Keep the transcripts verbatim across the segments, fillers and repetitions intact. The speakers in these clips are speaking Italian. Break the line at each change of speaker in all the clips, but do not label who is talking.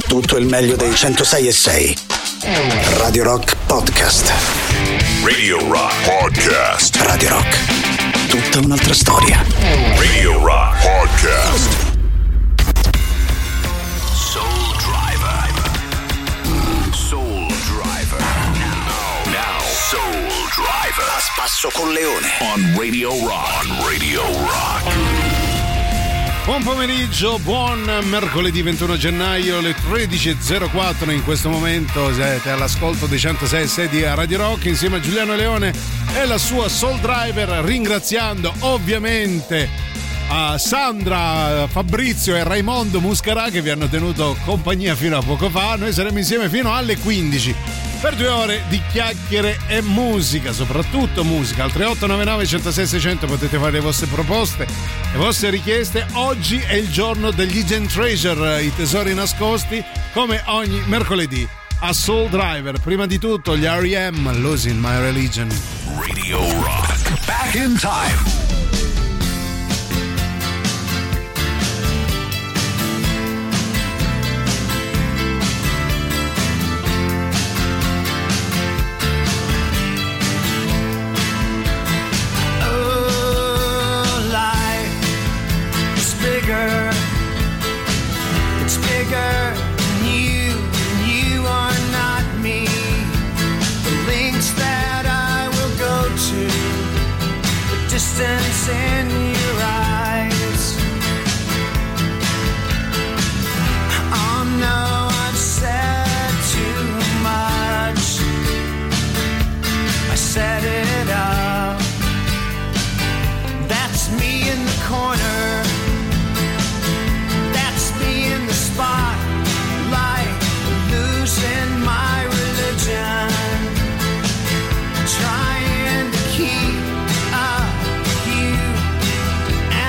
tutto il meglio dei centosei e sei. Radio Rock Podcast.
Radio Rock Podcast.
Radio Rock. Tutta un'altra storia.
Radio Rock Podcast. Soul Driver. Soul Driver. Now, now. Soul Driver.
A spasso con Leone.
On Radio Rock. On Radio Rock.
Buon pomeriggio, buon mercoledì ventuno gennaio, le tredici e zero quattro in questo momento siete all'ascolto dei centosei e sei di Radio Rock insieme a Giuliano Leone e la sua Soul Driver, ringraziando ovviamente a Sandra, Fabrizio e Raimondo Muscarà che vi hanno tenuto compagnia fino a poco fa. Noi saremo insieme fino alle quindici per due ore di chiacchiere e musica, soprattutto musica. Al tre otto nove nove uno zero sei sei zero zero potete fare le vostre proposte, le vostre richieste. Oggi è il giorno degli Hidden Treasure, i tesori nascosti, come ogni mercoledì a Soul Driver. Prima di tutto gli R E M, Losing My Religion.
Radio Rock. Back in time.
Distance in your eyes. Oh no, I've said too much. I set it up. That's me in the corner. That's me in the spotlight, losing my religion. Trying to keep up.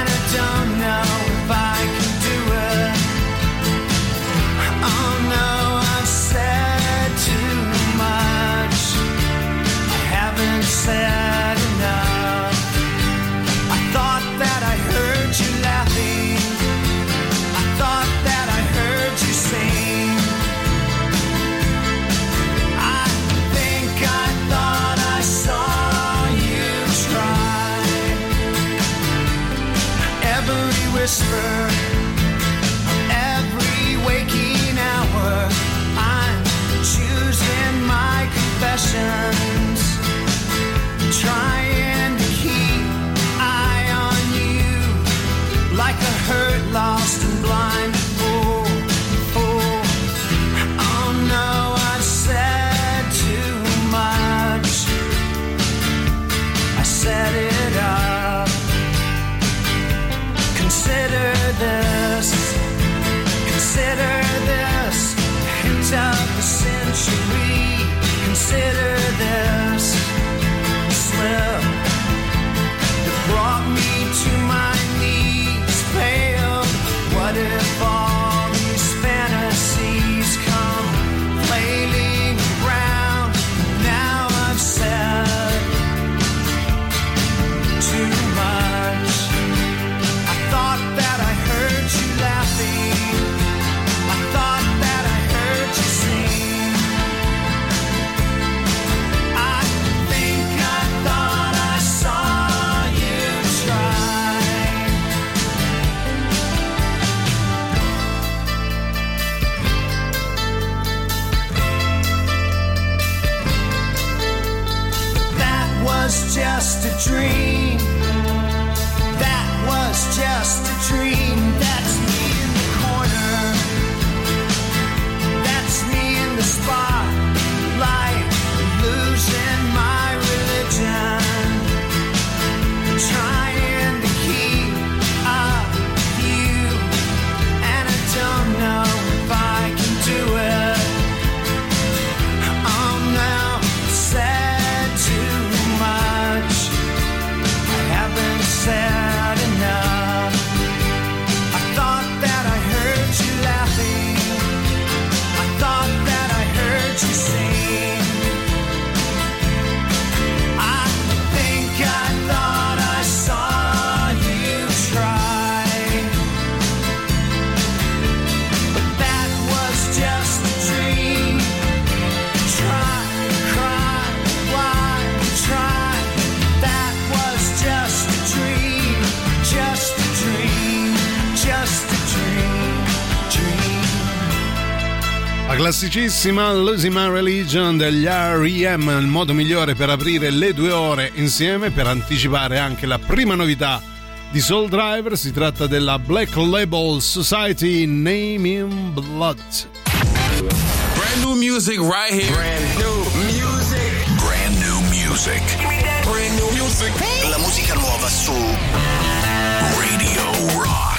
La classicissima Losing My Religion degli R E M, il modo migliore per aprire le due ore insieme, per anticipare anche la prima novità di Soul Driver. Si tratta della Black Label Society, Name in Blood.
Brand new music right here. Brand new music.
Brand new music.
Brand new music.
La musica nuova su
Radio Rock.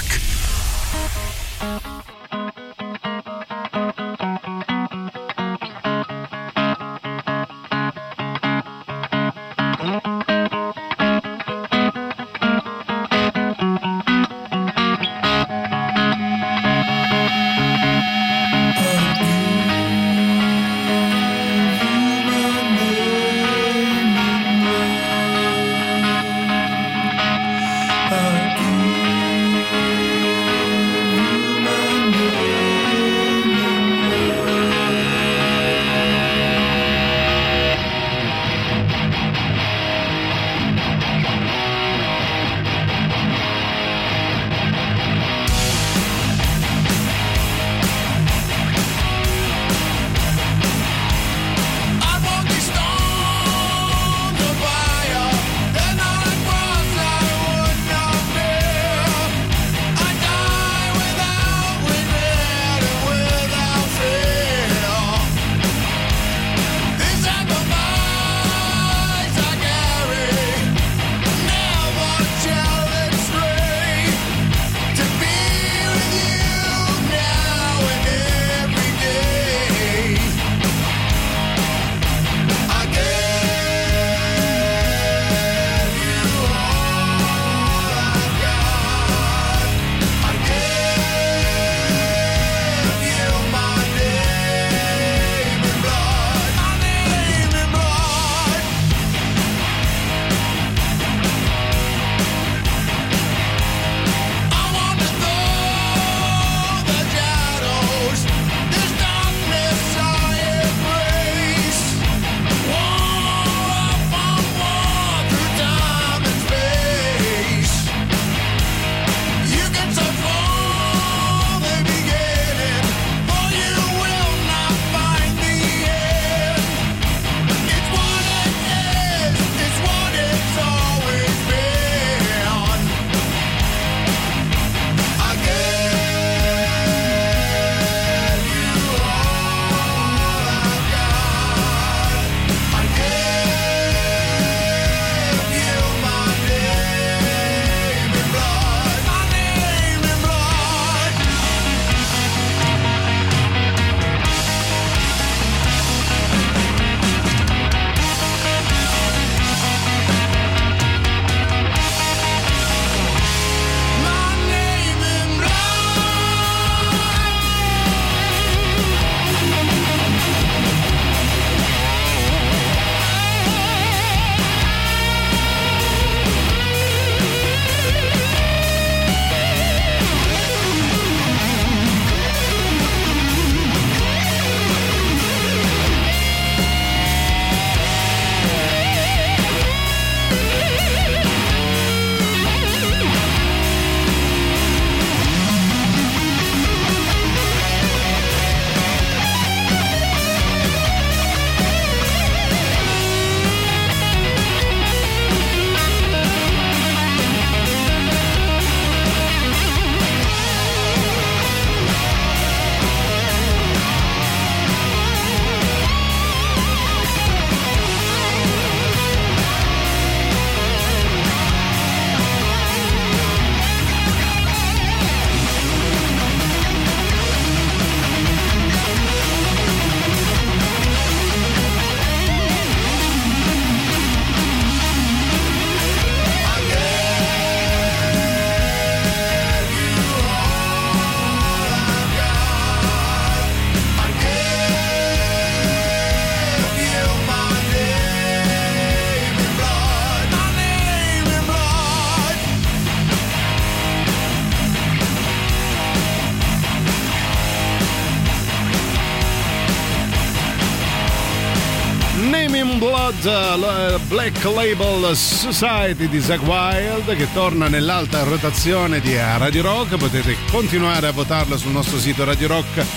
in Blood, la Black Label Society di Zakk Wylde, che torna nell'alta rotazione di Radio Rock. Potete continuare a votarlo sul nostro sito radio rock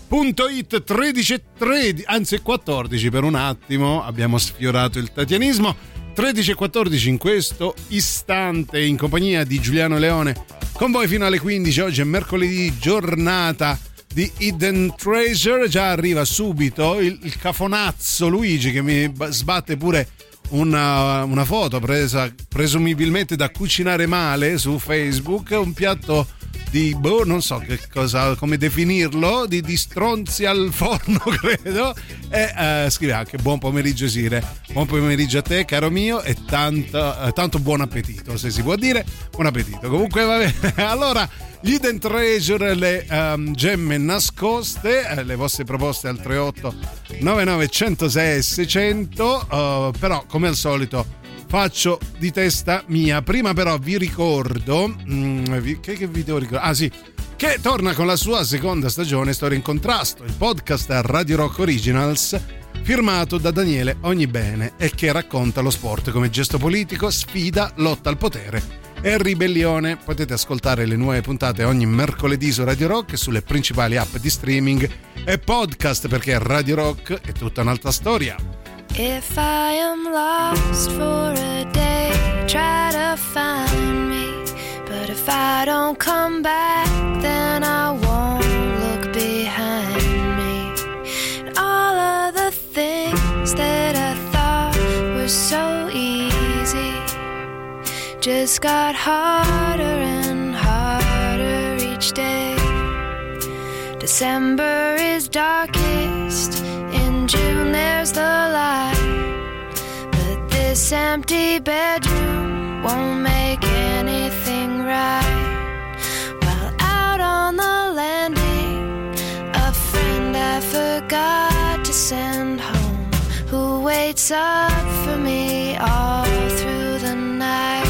punto it tredici e tredici, anzi quattordici per un attimo, abbiamo sfiorato il tatianismo. tredici e quattordici in questo istante in compagnia di Giuliano Leone con voi fino alle quindici. Oggi è mercoledì, giornata di Hidden Treasure. Già arriva subito il, il cafonazzo Luigi che mi sbatte pure una, una foto presa presumibilmente da Cucinare Male su Facebook, un piatto di, boh, non so che cosa, come definirlo, di, di stronzi al forno credo, e eh, scrive anche buon pomeriggio Sire, buon pomeriggio a te caro mio e tanto, eh, tanto buon appetito, se si può dire, buon appetito. Comunque va bene. Allora, gli Hidden Treasure, le um, gemme nascoste, eh, le vostre proposte al tre otto nove nove uno zero sei seicento, uh, però come al solito faccio di testa mia. Prima però vi ricordo mm, vi, che, che vi devo ricordare? Ah sì, che torna con la sua seconda stagione Storia in Contrasto, il podcast a Radio Rock Originals firmato da Daniele Ognibene e che racconta lo sport come gesto politico, sfida, lotta al potere e ribellione. Potete ascoltare le nuove puntate ogni mercoledì su Radio Rock e sulle principali app di streaming e podcast, perché Radio Rock è tutta un'altra storia.
If I am lost for a day, try to find me. But if I don't come back, then I won't look behind me. And all of the things that I thought were so easy just got harder and harder each day. December is darkest, in June there's the light, but this empty bedroom won't make anything right. While out on the landing, a friend I forgot to send home, who waits up for me all through the night.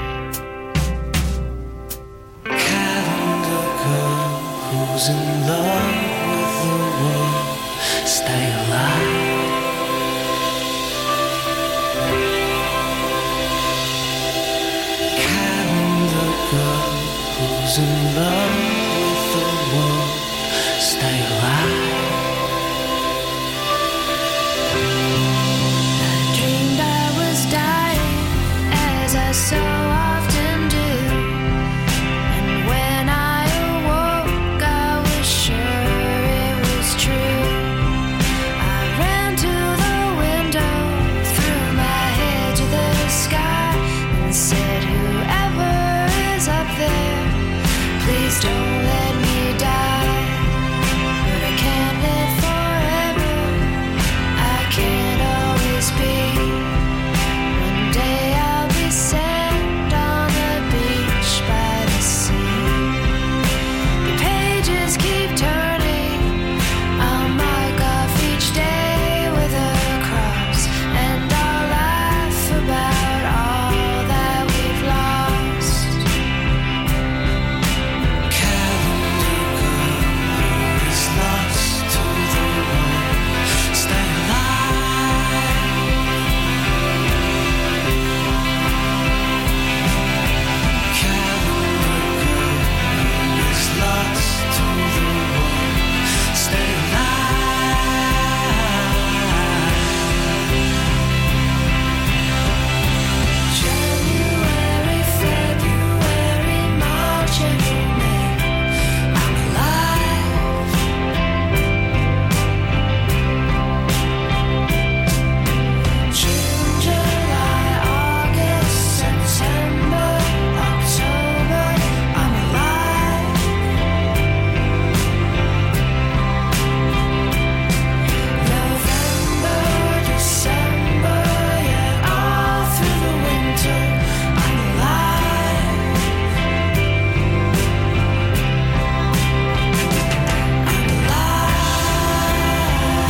Calendar girl who's in love with the world, stay alive. Calendar girl who's in love with the world, stay alive.
I dreamed I was dying, as I so often do, and when I awoke I was sure it was true. I ran to the window, threw my head to the sky, and said, whoever is up there, please don't let me die. But I can't live forever, I can't always be. One day I'll be sand on the beach by the sea. The pages keep turning, I'll mark off each day with a cross, and I'll laugh about all that we've lost.
Calendar girl is lost to the world, stay alive. Calendar girl is lost to the world, stay alive.
January, February, March, April, May, I'm alive. June, July, August, September, October, I'm alive. November, December, yeah, all through the winter, I'm alive. I'm alive.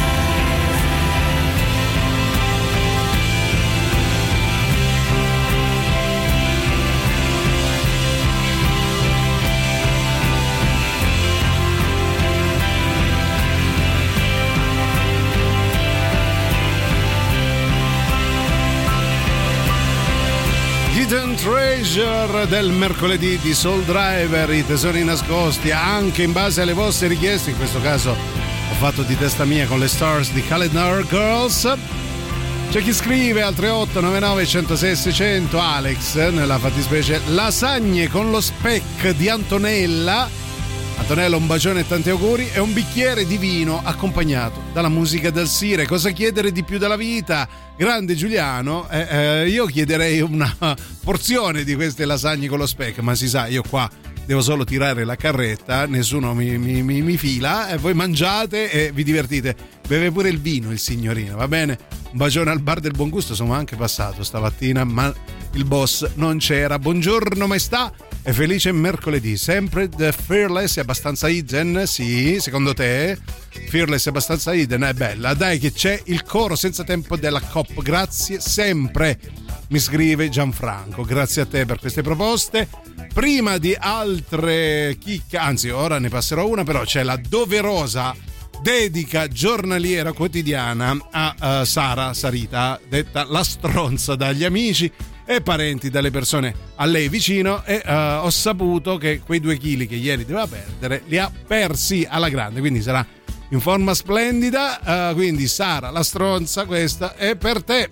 Hidden Treasure del mercoledì di Soul Driver, i tesori nascosti anche in base alle vostre richieste, in questo caso Ho fatto di testa mia con le Stars di Calendar Girls. C'è chi scrive al tre otto nove nove uno zero sei seicento, Alex nella fattispecie, lasagne con lo speck di Antonella. Antonella, un bacione e tanti auguri, e un bicchiere di vino accompagnato dalla musica del Sire. Cosa chiedere di più dalla vita? Grande Giuliano, eh, eh, io chiederei una porzione di queste lasagne con lo speck, ma si sa, io qua devo solo tirare la carretta, nessuno mi, mi, mi, mi fila, e voi mangiate e vi divertite. Beve pure il vino il signorino, va bene? Un bacione al bar del buon gusto, sono anche passato stamattina, ma il boss non c'era. Buongiorno maestà e felice mercoledì. Sempre The Fearless è abbastanza hidden? Sì, secondo te? Fearless è abbastanza hidden? È bella, dai che c'è il coro senza tempo della Cop. Grazie sempre, mi scrive Gianfranco, grazie a te per queste proposte. Prima di altre chicche, anzi ora ne passerò una, però c'è la doverosa dedica giornaliera quotidiana a uh, Sara Sarita, detta la stronza dagli amici e parenti, dalle persone a lei vicino, e uh, ho saputo che quei due chili che ieri doveva perdere li ha persi alla grande, quindi sarà in forma splendida. Uh, quindi Sara la stronza, questa è per te.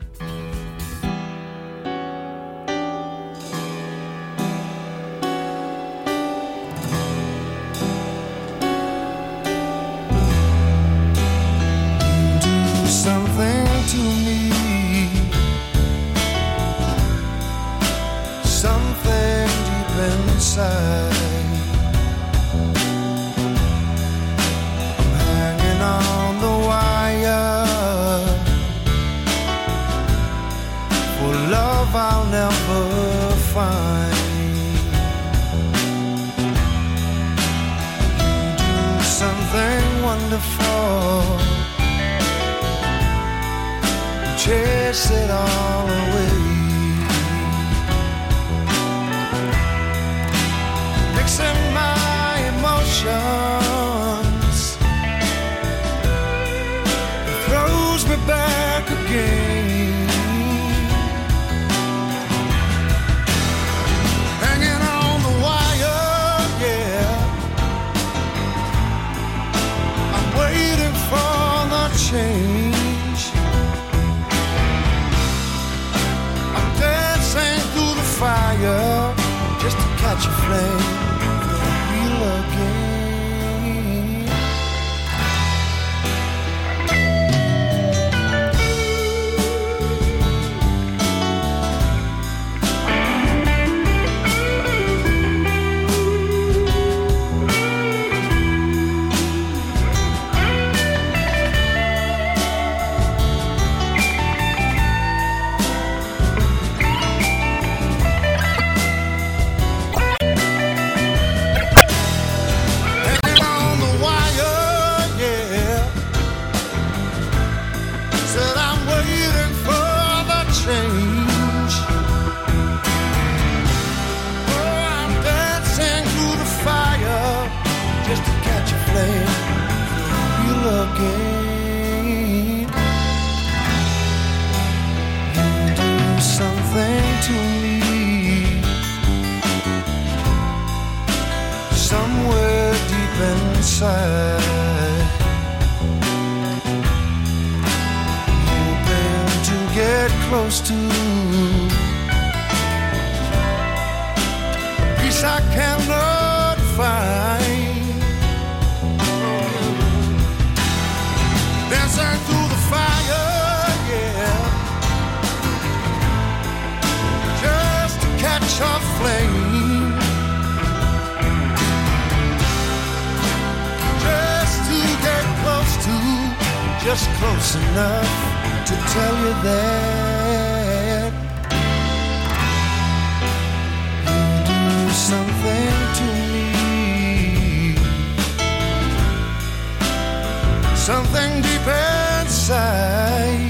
Chase it all away. Mixing my emotions, it throws me back again. Hanging on the wire, yeah. I'm waiting for the change. Fire just to catch a flame for real again. Hoping to get close to peace I cannot find. Dancing through the fire, yeah, just to catch a flame. Just close enough to tell you that you do something to me, something deep inside.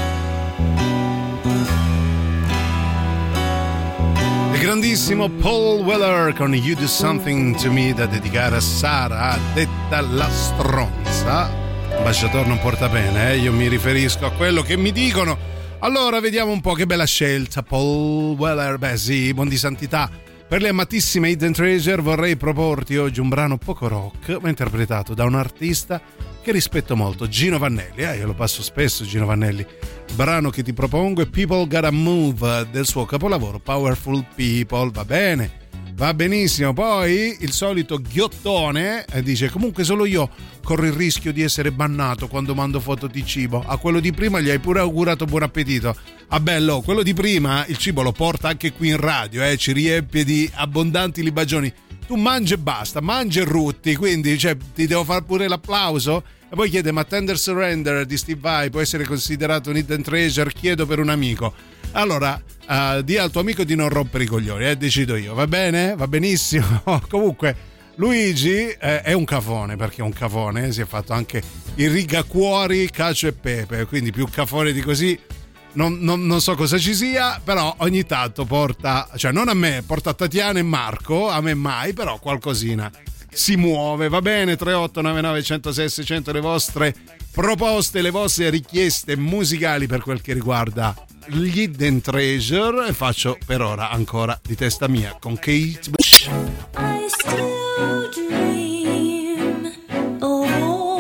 Il grandissimo Paul Weller con You Do Something to Me, da dedicare a Sara, detta la stronza. Ambasciatore non porta bene, eh? Io mi riferisco a quello che mi dicono. Allora vediamo un po', che bella scelta, Paul Weller. Beh sì, buon di santità. Per le amatissime Hidden Treasure vorrei proporti oggi un brano poco rock, ma interpretato da un artista che che rispetto molto, Gino Vannelli, eh, io lo passo spesso Gino Vannelli. Il brano che ti propongo è People Gotta Move del suo capolavoro Powerful People. Va bene, va benissimo. Poi il solito ghiottone eh, dice: comunque solo io corro il rischio di essere bannato quando mando foto di cibo. A quello di prima gli hai pure augurato buon appetito. Ah bello, quello di prima il cibo lo porta anche qui in radio, eh, ci riempie di abbondanti libagioni. Tu mangi e basta, mangi e rutti, quindi cioè, ti devo fare pure l'applauso? E poi chiede: ma Tender Surrender di Steve Vai può essere considerato un hidden treasure? Chiedo per un amico. Allora uh, di al tuo amico di non rompere i coglioni, eh, decido io, va bene? Va benissimo. Comunque Luigi eh, è un cafone, perché è un cafone, si è fatto anche il rigacuori, cacio e pepe, quindi più cafone di così non, non, non so cosa ci sia, però ogni tanto porta, cioè non a me, porta a Tatiana e Marco, a me mai, però qualcosina si muove, va bene. Tre otto nove nove uno zero sei sei zero zero le vostre proposte, le vostre richieste musicali per quel che riguarda gli Hidden Treasure, e faccio per ora ancora di testa mia con Kate Bush.
I still dream of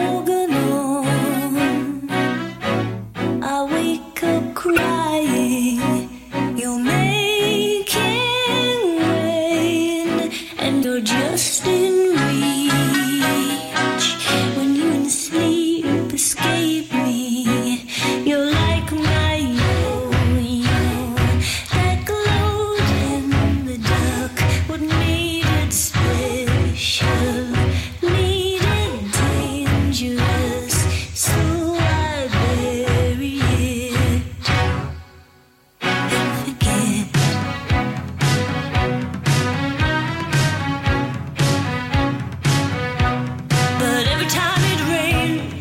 Organon. I wake up crying, you're making rain, and you're just in reach. When you in sleep escape me, you're like my yo-yo, that glowed in the dark. What made it special, made it dangerous, so I bury it and forget. But every time it rains,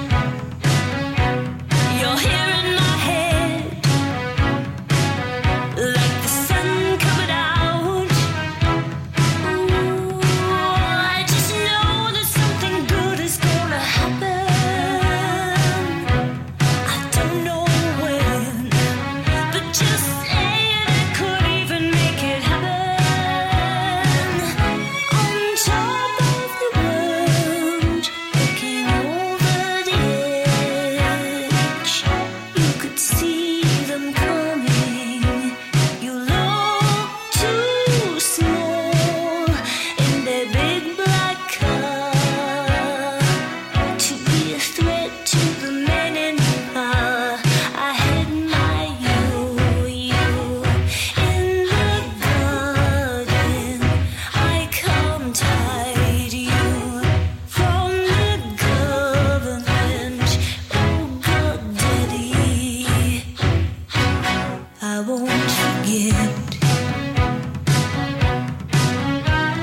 you're here in my head, like the sun coming out. Ooh, I just know that something good is gonna happen. I don't know when, but just saying it could even make it happen. On top of the world, looking over the edge, you could see them coming. You look too small in their big black car to be a threat to the men in power. I had my yo-yo in the garden. I come tied you from the government. Oh God, Daddy, I won't forget.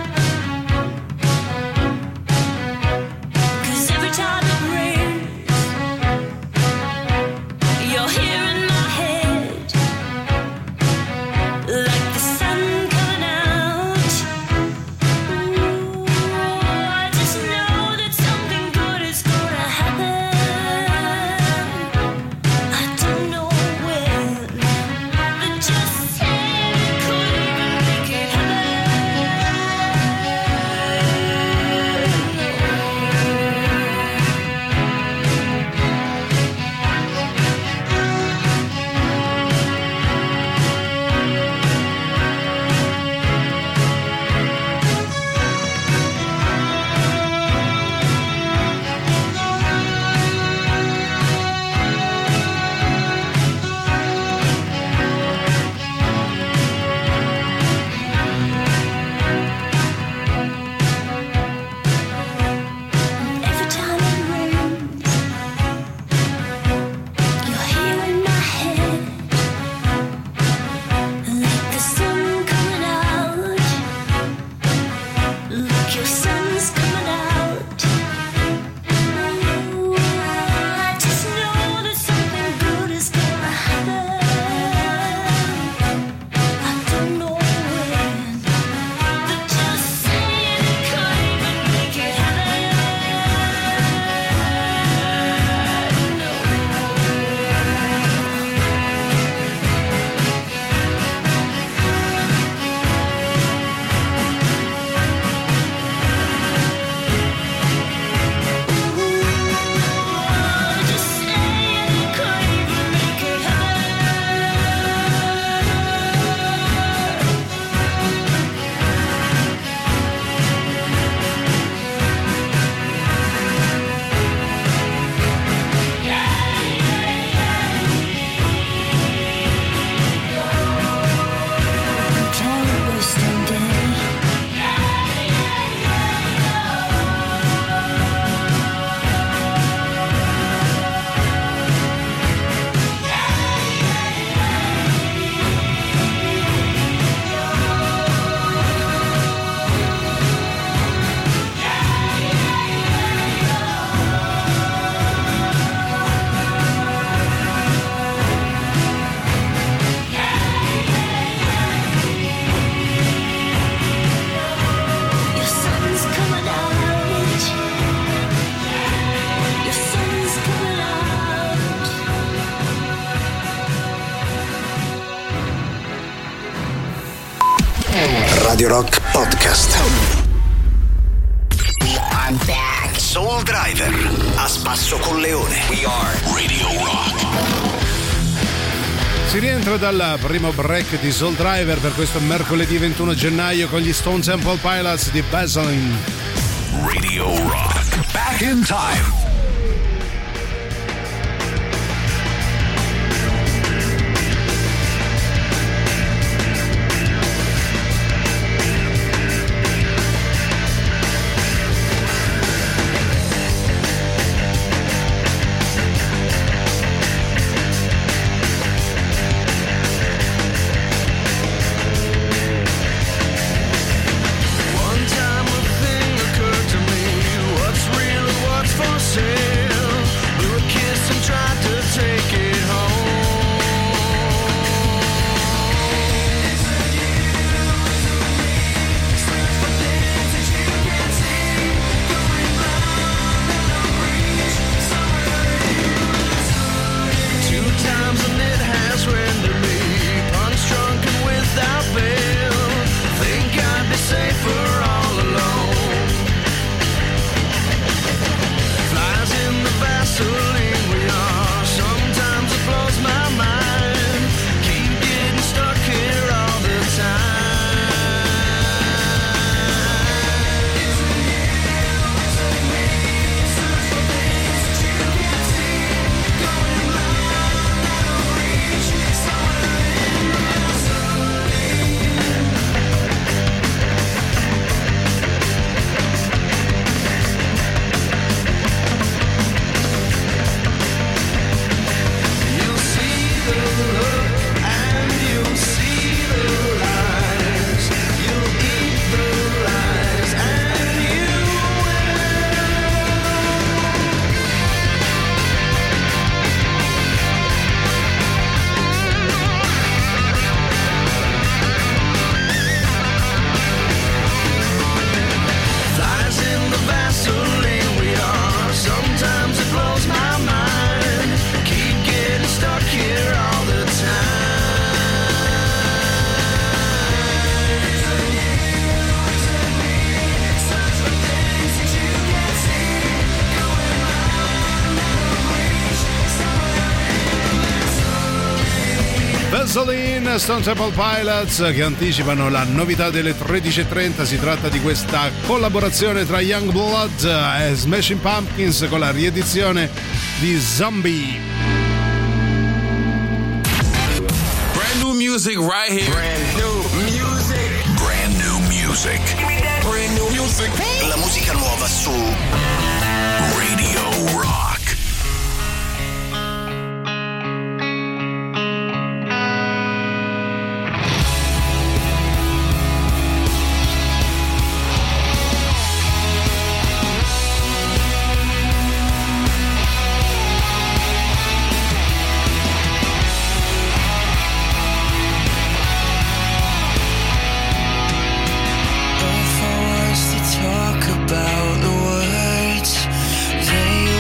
Cause every time it rains,
Radio Rock Podcast. I'm back. Soul Driver, a spasso con Leone. We are Radio Rock.
Si rientra dal primo break di Soul Driver per questo mercoledì ventuno gennaio con gli Stone Temple Pilots di Vaseline.
Radio Rock. Back in time.
Vaseline, Stone Temple Pilots, che anticipano la novità delle tredici e trenta. Si tratta di questa collaborazione tra Youngblood e Smashing Pumpkins con la riedizione di Zombie.
Brand new music right here. Brand new music.
Brand new music.
Brand new music.
La musica nuova su
Radio Rock.
About the words they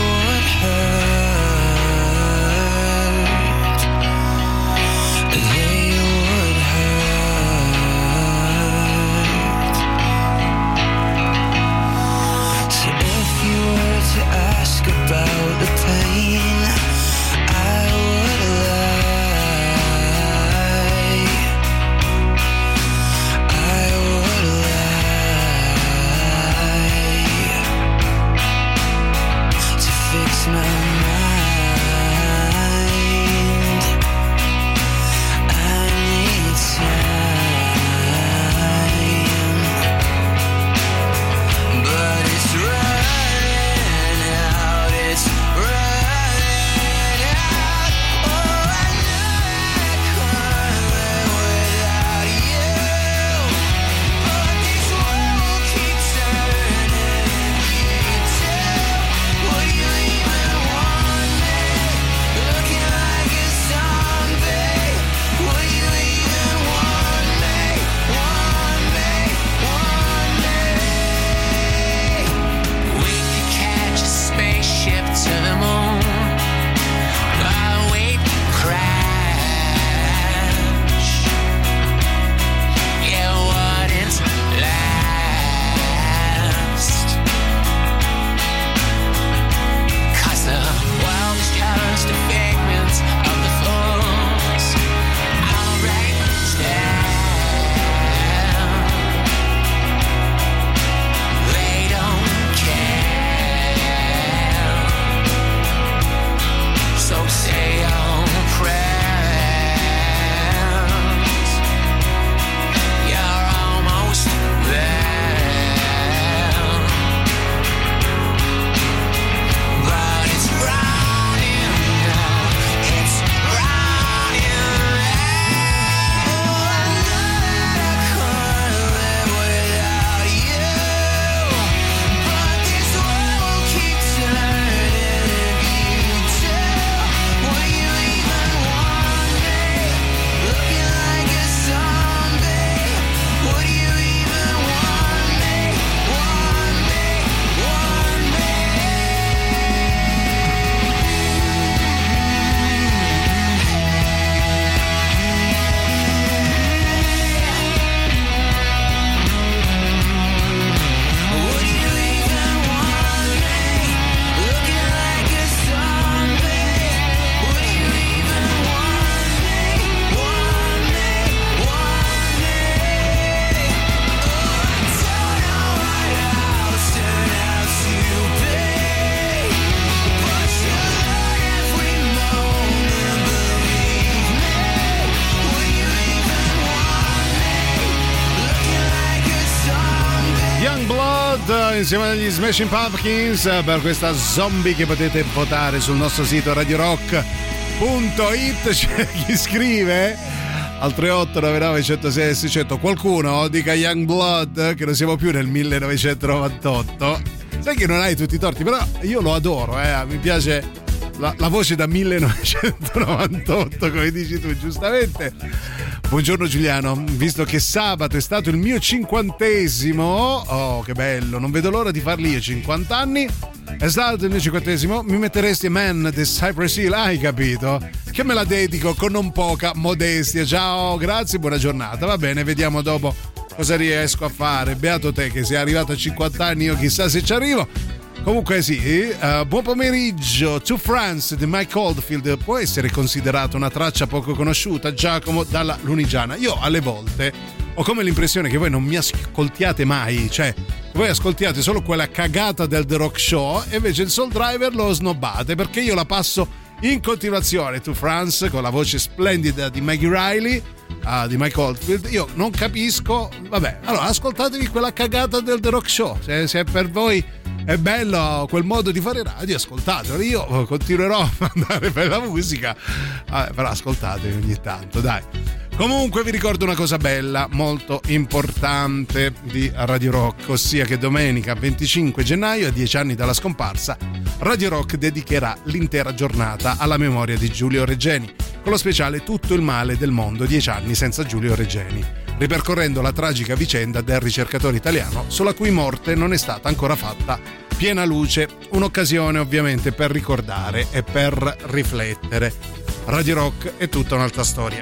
insieme agli Smashing Pumpkins per questa Zombie che potete votare sul nostro sito radio rock punto it. C'è chi scrive al tre otto nove nove uno zero sei sei zero zero, qualcuno dica Youngblood che non siamo più nel millenovecentonovantotto. Sai che non hai tutti i torti, però io lo adoro, eh. Mi piace la, la voce da millenovecentonovantotto, come dici tu giustamente. Buongiorno Giuliano, visto che sabato è stato il mio cinquantesimo, oh che bello, non vedo l'ora di farli io cinquanta anni, è stato il mio cinquantesimo, mi metteresti Man the Cypress Hill, hai capito? Che me la dedico con non poca modestia. Ciao, grazie, buona giornata, va bene, vediamo dopo cosa riesco a fare. Beato te che sei arrivato a cinquanta anni, io chissà se ci arrivo. Comunque sì, uh, buon pomeriggio. To France di Mike Oldfield può essere considerata una traccia poco conosciuta, Giacomo dalla Lunigiana. Io alle volte ho come l'impressione che voi non mi ascoltiate mai, cioè voi ascoltiate solo quella cagata del The Rock Show e invece il Soul Driver lo snobbate, perché io la passo in continuazione. To France con la voce splendida di Maggie Riley, uh, di Mike Oldfield. Io non capisco, vabbè, allora ascoltatevi quella cagata del The Rock Show, se, se per voi è bello quel modo di fare radio, ascoltatelo. Io continuerò a mandare bella musica, eh, però ascoltatevi ogni tanto, dai. Comunque vi ricordo una cosa bella, molto importante di Radio Rock, ossia che domenica venticinque gennaio, a dieci anni dalla scomparsa, Radio Rock dedicherà l'intera giornata alla memoria di Giulio Regeni, con lo speciale Tutto il male del mondo, dieci anni senza Giulio Regeni, ripercorrendo la tragica vicenda del ricercatore italiano sulla cui morte non è stata ancora fatta piena luce. Un'occasione ovviamente per ricordare e per riflettere. Radio Rock è tutta un'altra storia.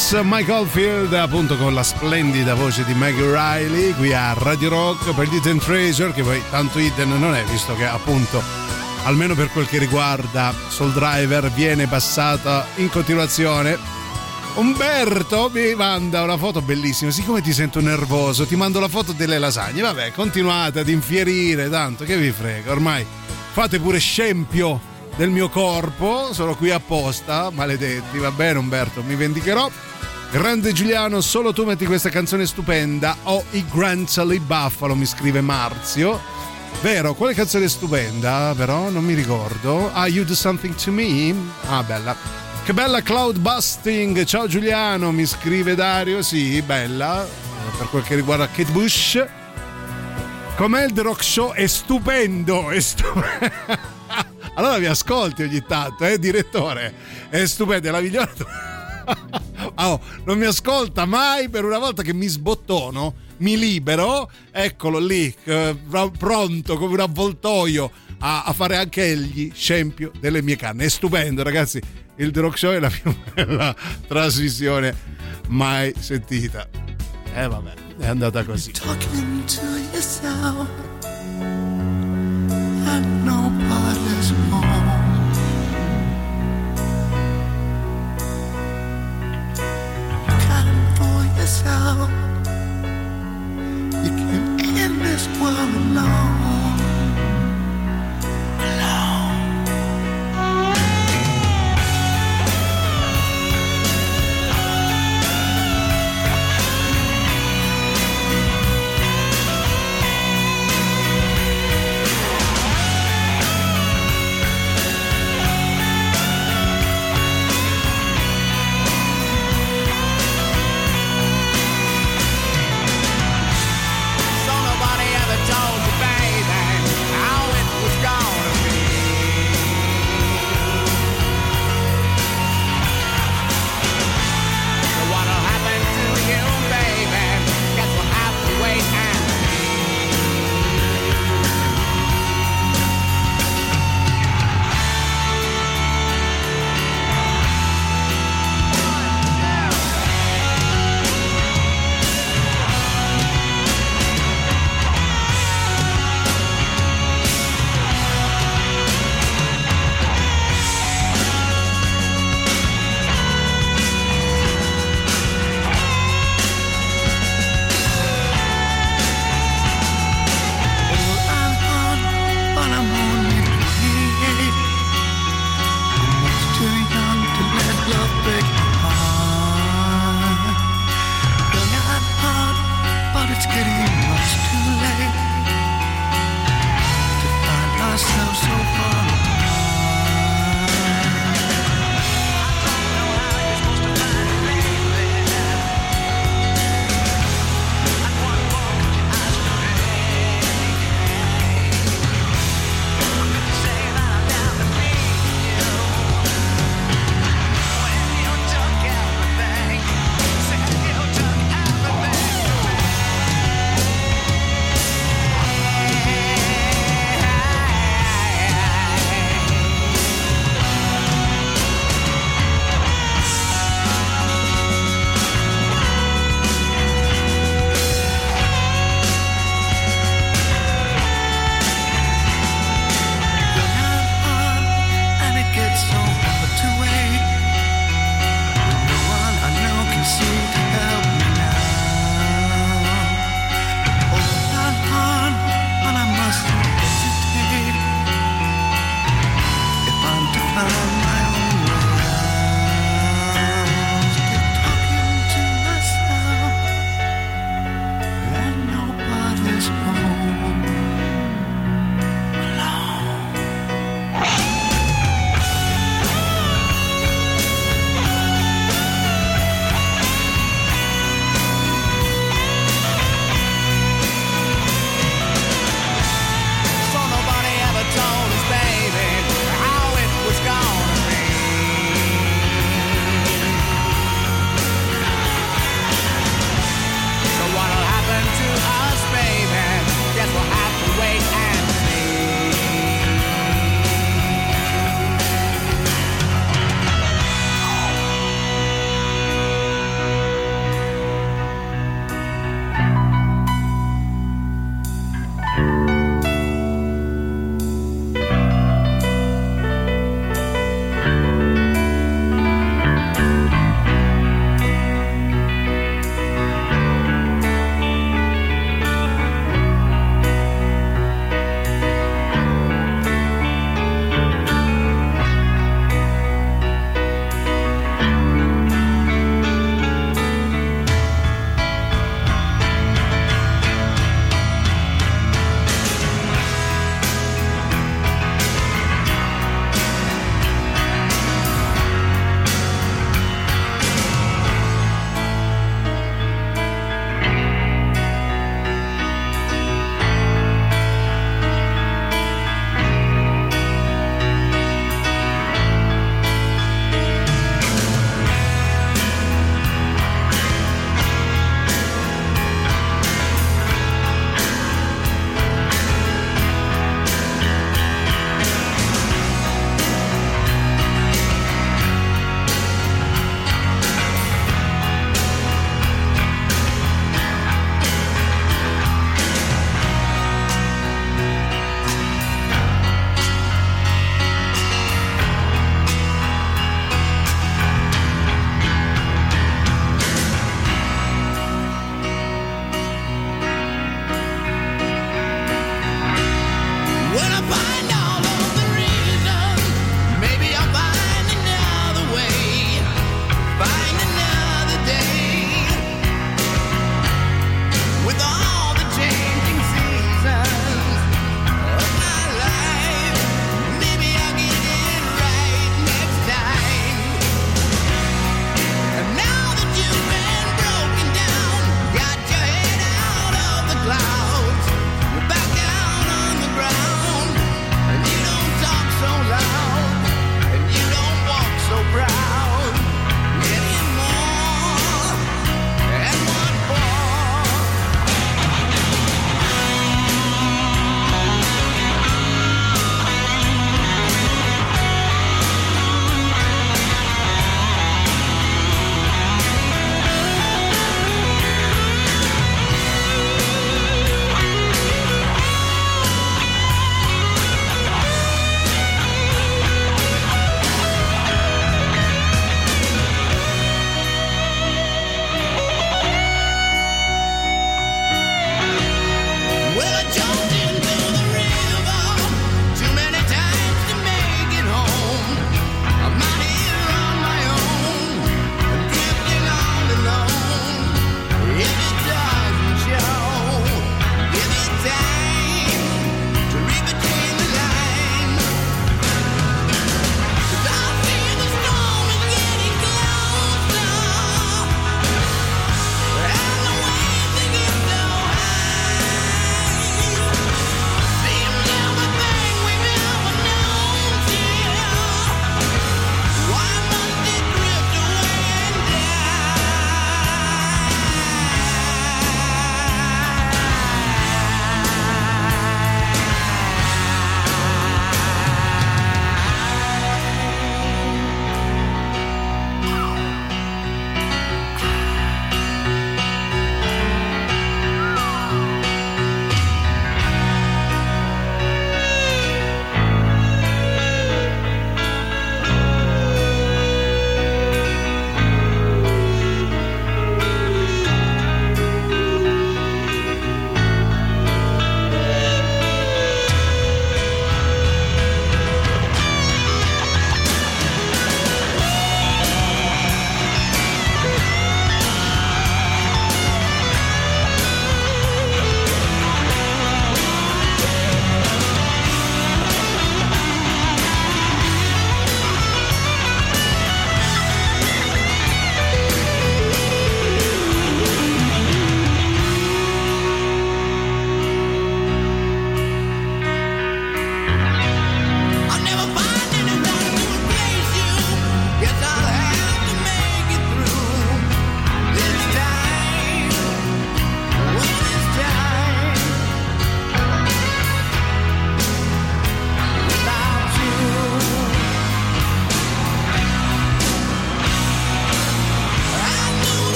Blues, Mike Oldfield, appunto con la splendida voce di Maggie Riley qui a Radio Rock per Hidden Treasure, che poi tanto hidden non è, visto che appunto almeno per quel che riguarda Soul Driver viene passata in continuazione. Umberto mi manda una foto bellissima, siccome ti sento nervoso ti mando la foto delle lasagne. Vabbè, continuate ad infierire, tanto che vi frega, ormai fate pure scempio del mio corpo, sono qui apposta, maledetti. Va bene Umberto, mi vendicherò. Grande Giuliano, solo tu metti questa canzone stupenda. Ho i Grantly Buffalo, mi scrive Marzio. Vero, quale canzone stupenda, però non mi ricordo. Ah, You Do Something To Me. Ah, bella, che bella Cloud Busting. Ciao Giuliano, mi scrive Dario. Sì, bella, per quel che riguarda Kate Bush. Com'è il The Rock Show? È stupendo, è stupendo. Allora mi ascolti ogni tanto, eh direttore? È stupendo, è la migliore. Oh, non mi ascolta mai, per una volta che mi sbottono, mi libero, eccolo lì, eh, pronto come un avvoltoio a, a fare anche egli scempio delle mie canne. È stupendo, ragazzi, il The Rock Show è la più bella trasmissione mai sentita. E eh, vabbè, è andata così.
Talking to yourself and nobody's home. Kind for yourself. You can't end this world alone. Alone.
Told you, baby,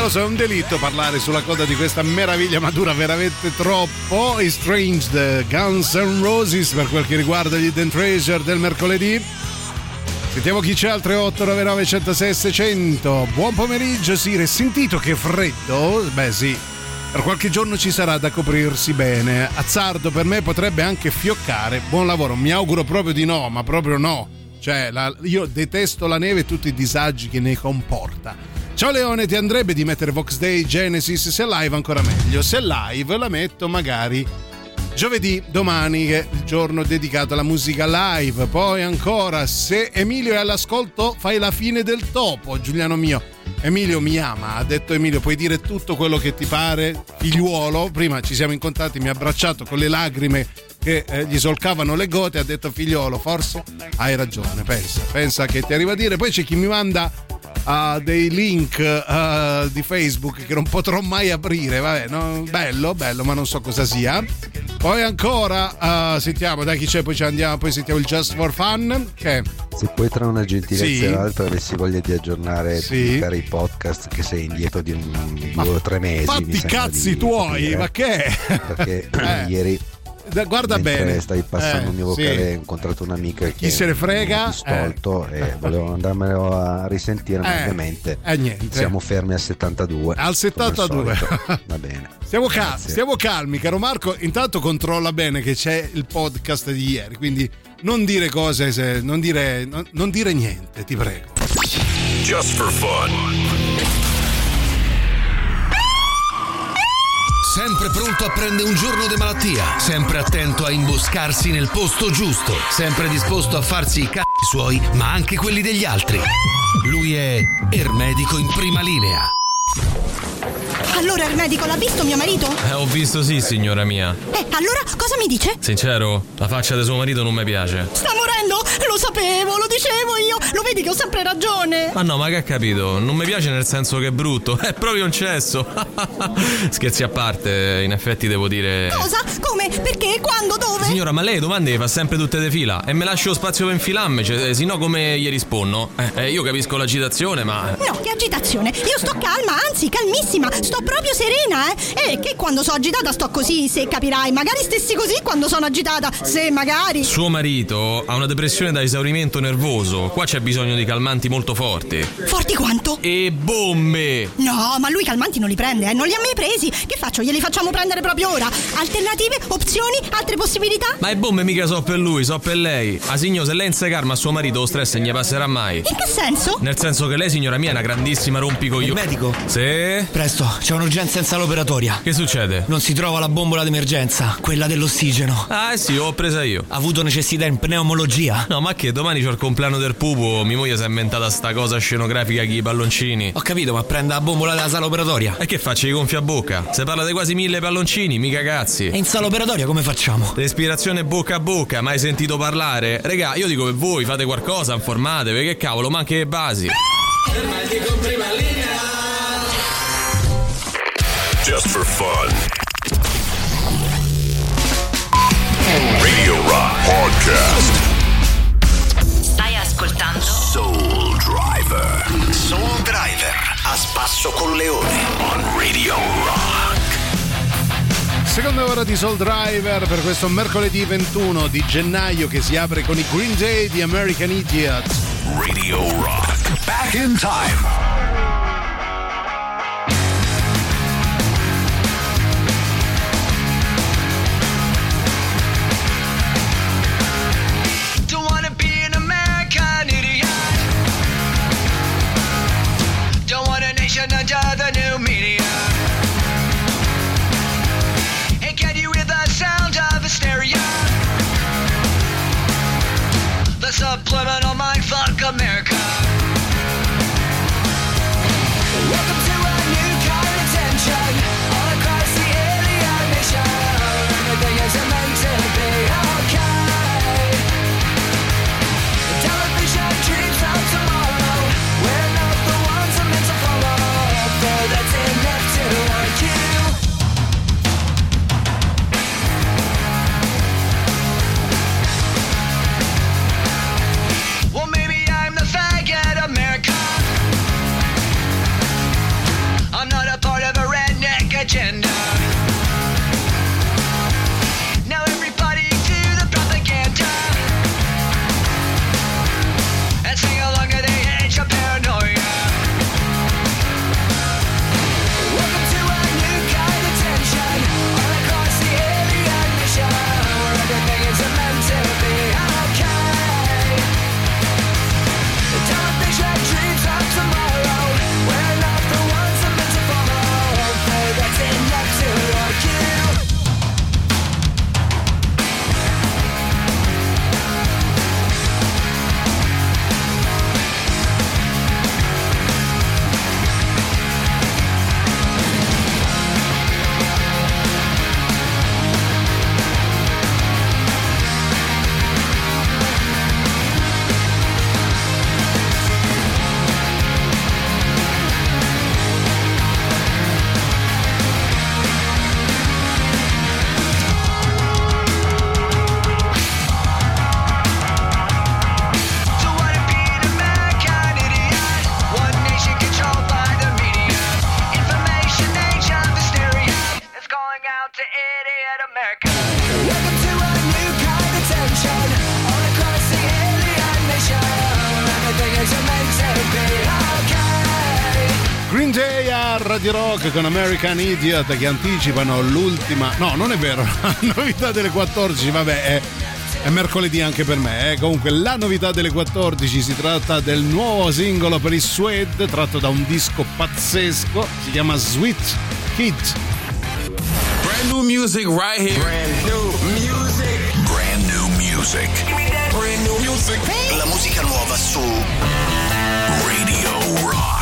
so, è un delitto parlare sulla coda di questa meraviglia, ma dura veramente troppo. Estranged, Guns N' Roses per quel che riguarda gli Hidden Treasure del mercoledì. Sentiamo chi c'è al tre otto nove nove uno zero sei sei zero zero. Buon pomeriggio, Sire. Sentito che freddo? Beh sì, per qualche giorno ci sarà da coprirsi bene. Azzardo per me potrebbe anche fioccare. Buon lavoro, mi auguro proprio di no, ma proprio no. Cioè, la, io detesto la neve e tutti i disagi che ne comporta. Ciao Leone, ti andrebbe di mettere Vox Day Genesis? Se live ancora meglio. Se live la metto magari giovedì, domani, che è il giorno dedicato alla musica live. Poi ancora, se Emilio è all'ascolto, fai la fine del topo, Giuliano mio. Emilio mi ama, ha detto Emilio, puoi dire tutto quello che ti pare, figliuolo. Prima ci siamo incontrati, mi ha abbracciato con le lacrime che eh, gli solcavano le gote, ha detto figliolo, forse hai ragione, pensa, pensa che ti arriva a dire. Poi c'è chi mi manda uh, dei link uh, di Facebook che non potrò mai aprire, vabbè, no? bello, bello, ma non so cosa sia. Poi ancora uh, sentiamo, dai chi c'è, poi ci andiamo, poi sentiamo il Just for Fun, che
se poi tra una gentilezza
sì.
e l'altra avessi voglia di aggiornare
sì.
per i podcast, che sei indietro di un,
ma
due o tre mesi,
fatti
mi
i cazzi
di
tuoi,
capire,
ma che
perché
eh.
ieri
guarda bene,
stai passando
eh,
il mio vocale,
sì.
ho incontrato un'amica che
chi se ne frega,
mi ha stolto eh. e volevo andarmelo a risentire, ma
eh.
ovviamente
eh, niente.
siamo fermi al settantadue.
Al settantadue.
Va bene.
Stiamo, cal- stiamo calmi, caro Marco. Intanto controlla bene che c'è il podcast di ieri, quindi non dire cose, se, non, dire, non, non dire niente, ti prego.
Just for fun.
Sempre pronto a prendere un giorno di malattia, sempre attento a imboscarsi nel posto giusto, sempre disposto a farsi i cazzi suoi, ma anche quelli degli altri. Lui è Ermedico in prima linea.
Allora, Ermedico, l'ha visto mio marito?
Eh, ho visto sì, signora mia.
Eh, allora cosa mi dice?
Sincero, la faccia di suo marito non mi piace.
Sta morendo? Lo sapevo, lo dicevo io. Lo vedi che ho sempre ragione.
Ma no, ma che ha capito? Non mi piace nel senso che è brutto. È proprio un cesso. Scherzi a parte, in effetti devo dire...
Cosa? Come? Perché? Quando? Dove?
Signora, ma lei domande le fa sempre tutte de fila e me lascio spazio per infilarmi, cioè, sino come gli rispondo? Eh, eh, io capisco l'agitazione, ma...
No, che agitazione? Io sto calma, anzi calmissima. Sto proprio serena, eh? E che quando sono agitata sto così, se capirai. Magari stessi così quando sono agitata, se magari...
Suo marito ha una depressione da esaurimento nervoso. Qua c'è bisogno di calmanti molto forti.
Forti quanto?
E bombe!
No, ma lui calmanti non li prende, eh? Non li ha mai presi. Che faccio? Glieli facciamo prendere proprio ora? Alternative? Opzioni? Altre possibilità?
Ma e bombe mica so per lui, so per lei. Ah, signor, se lei non si calma a suo marito lo stress non gli passerà mai.
In che senso?
Nel senso che lei, signora mia, è una grandissima rompicoglioni.
Medico?
Sì?
Presto, c'è un'urgenza in sala operatoria.
Che succede?
Non si trova la bombola d'emergenza, quella dell'ossigeno.
Ah, eh sì, l'ho presa io.
Ha avuto necessità in pneumologia?
No, ma che domani c'ho il compleanno del pupo, mia moglie si è inventata sta cosa scenografica con i palloncini.
Ho capito, ma prenda la bombola della sala operatoria.
E che faccio, gli gonfia a bocca? Se parla di quasi mille palloncini, mica cazzi.
E in sala operatoria come facciamo?
Respirazione bocca a bocca, mai sentito parlare? Regà, io dico che voi fate qualcosa, informatevi, che cavolo, ma anche le basi.
Ermedico in prima linea.
Just for fun. Radio Rock Podcast.
Stai ascoltando
Soul Driver. Soul Driver a spasso con Leone on Radio Rock.
Seconda ora di Soul Driver per questo mercoledì ventuno di gennaio che si apre con i Green Day di American Idiot.
Radio Rock. Back in time.
Under the new media, and can you hear the sound of hysteria? The subliminal mindfuck America. to idiot America. Welcome to a new kind of tension all across the alien nation. Everything is meant to be okay.
Green Day a Radio Rock con American Idiot, che anticipano l'ultima, no non è vero, la novità delle quattordici, vabbè è, è mercoledì anche per me, eh. Comunque la novità delle quattordici si tratta del nuovo singolo per i Suede, tratto da un disco pazzesco, si chiama Sweet Kid.
Brand new music right here. Brand new music.
Brand new music.
Brand new music.
La musica nuova su Radio Rock.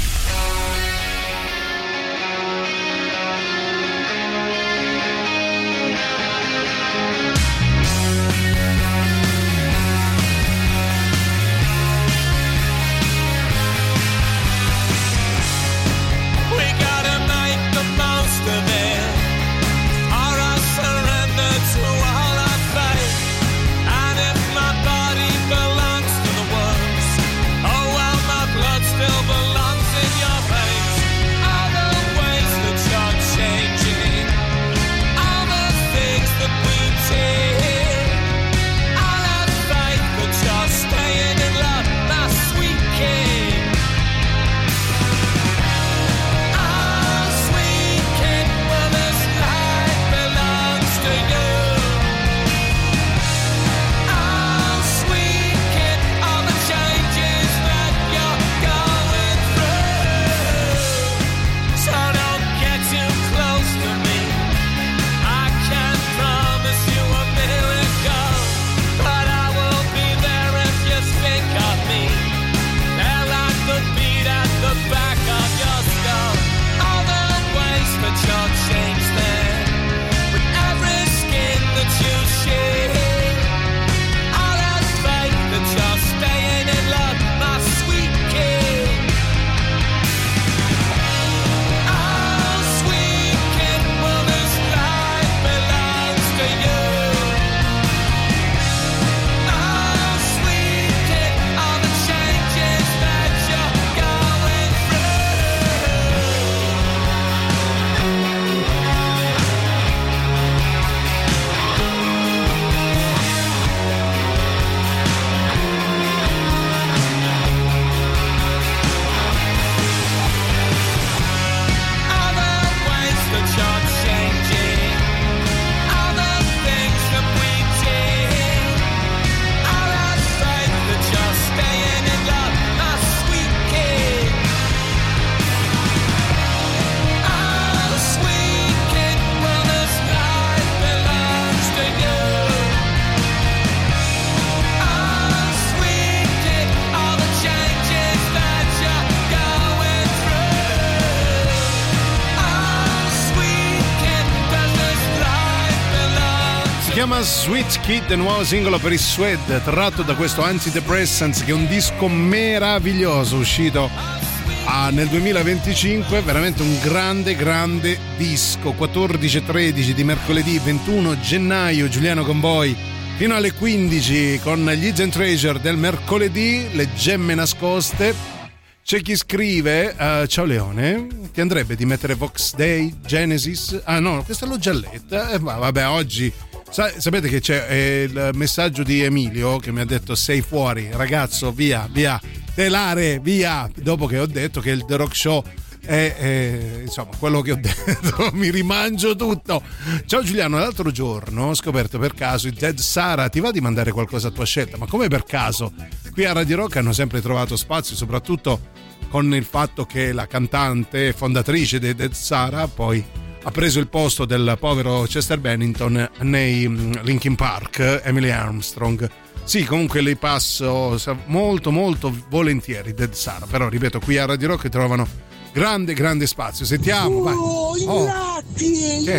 chiama Sweet Kid, nuovo singolo per i Suede, tratto da questo Antidepressants, che è un disco meraviglioso uscito ah, nel duemilaventicinque, veramente un grande grande disco. Quattordici e tredici di mercoledì ventuno gennaio, Giuliano con voi fino alle quindici con gli Hidden Treasure del mercoledì, le gemme nascoste. C'è chi scrive uh, ciao Leone, ti andrebbe di mettere Vox Day, Genesis? Ah no, questa l'ho già letta. Eh, vabbè, oggi sa- sapete che c'è eh, il messaggio di Emilio che mi ha detto sei fuori, ragazzo, via, via, telare, via, dopo che ho detto che il The Rock Show è, è insomma quello che ho detto, mi rimangio tutto. Ciao Giuliano, l'altro giorno ho scoperto per caso il Dead Sara, ti va di mandare qualcosa a tua scelta? Ma come per caso? Qui a Radio Rock hanno sempre trovato spazio, soprattutto con il fatto che la cantante fondatrice dei Dead Sara poi ha preso il posto del povero Chester Bennington nei Linkin Park, Emily Armstrong. Sì, comunque li passo molto molto volentieri Dead Sara, però ripeto, qui a Radio Rock trovano grande grande spazio. Sentiamo, vai.
Oh, il
Oh.
latte,
Che?
il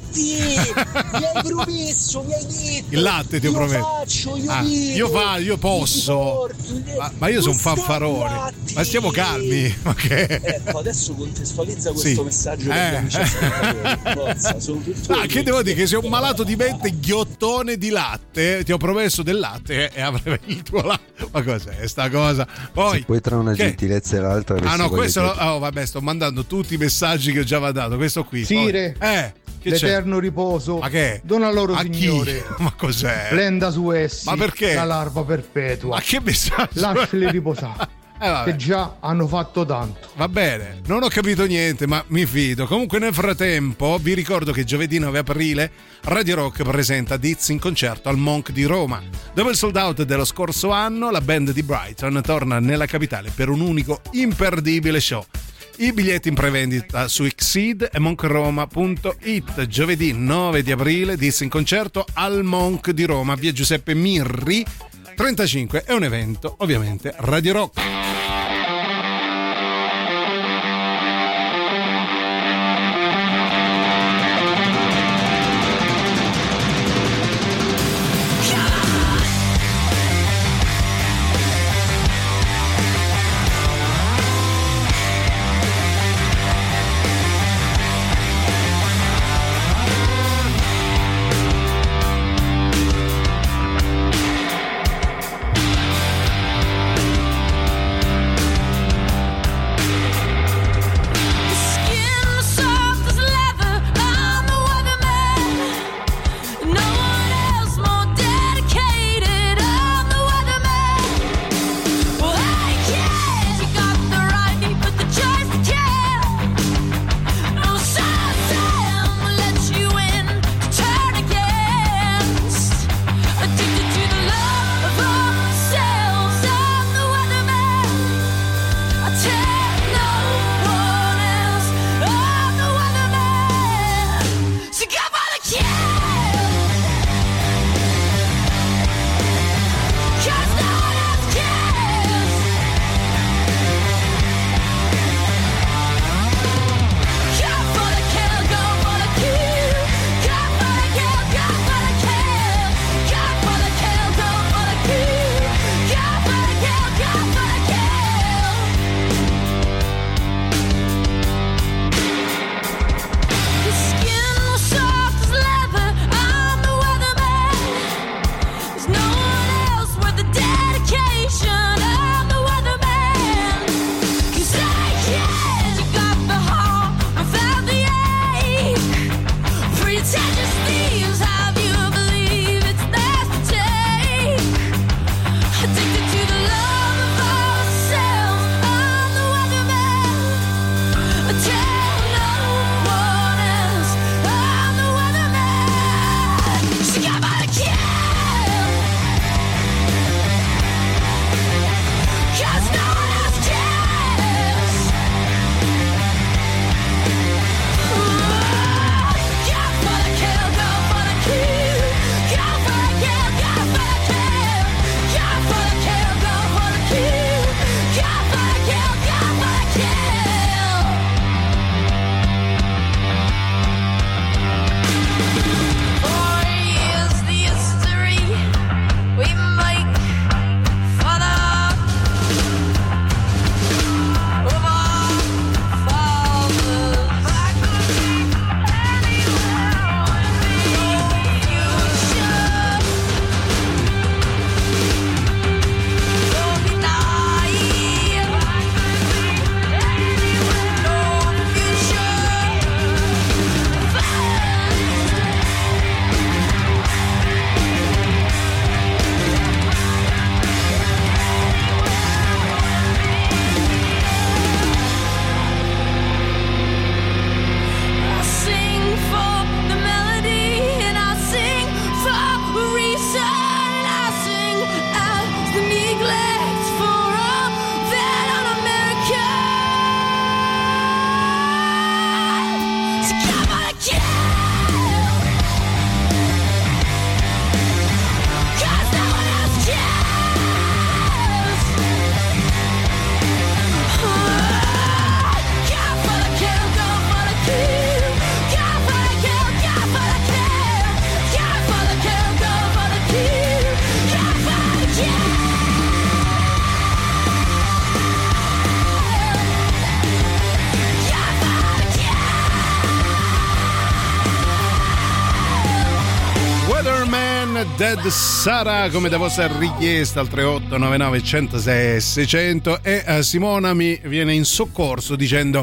latte, mi hai promesso, mi hai detto.
Il latte ti ho
io
promesso.
Faccio, io
Ah,
vedo,
io fa, io posso.
porto, io-
Ma, ma io sono
Gustav
fanfarone.
Latti.
Ma stiamo calmi. Ma che?
Ecco, adesso contestualizza questo
Sì.
messaggio
Eh.
per gli amici ascoltatori. Forza, sono tutto
Ah, che devo dire? Che sei un malato di mente ghiottone di latte, ti ho promesso del latte e avrai il tuo latte. Ma cos'è sta cosa? Poi
Poi tra una
che?
gentilezza e l'altra
Ah
adesso
no,
voglio
questo lo-
dire-
oh, vabbè, sto mandando tutti i messaggi che ho già mandato. Questo qui.
Sire.
Poi- Eh. Che
l'eterno
c'è?
riposo.
Ma che?
Dona loro,
A chi?
Signore.
Ma cos'è?
Plenda su essi.
Ma perché?
La larva perpetua.
Ma che messaggio?
Lasciali riposare.
Eh, vabbè.
Che già hanno fatto tanto.
Va bene, non ho capito niente, ma mi fido. Comunque nel frattempo vi ricordo che giovedì nove aprile Radio Rock presenta Diz in concerto al Monk di Roma. Dopo il sold out dello scorso anno, la band di Brighton torna nella capitale per un unico imperdibile show. I biglietti in prevendita su Exceed e monkroma punto it. Giovedì nove di aprile Diz in concerto al Monk di Roma, via Giuseppe Mirri trentacinque. È un evento ovviamente Radio Rock. Dead Sara, come da vostra richiesta al tre otto nove nove uno zero sei sei zero zero, e uh, Simona mi viene in soccorso dicendo: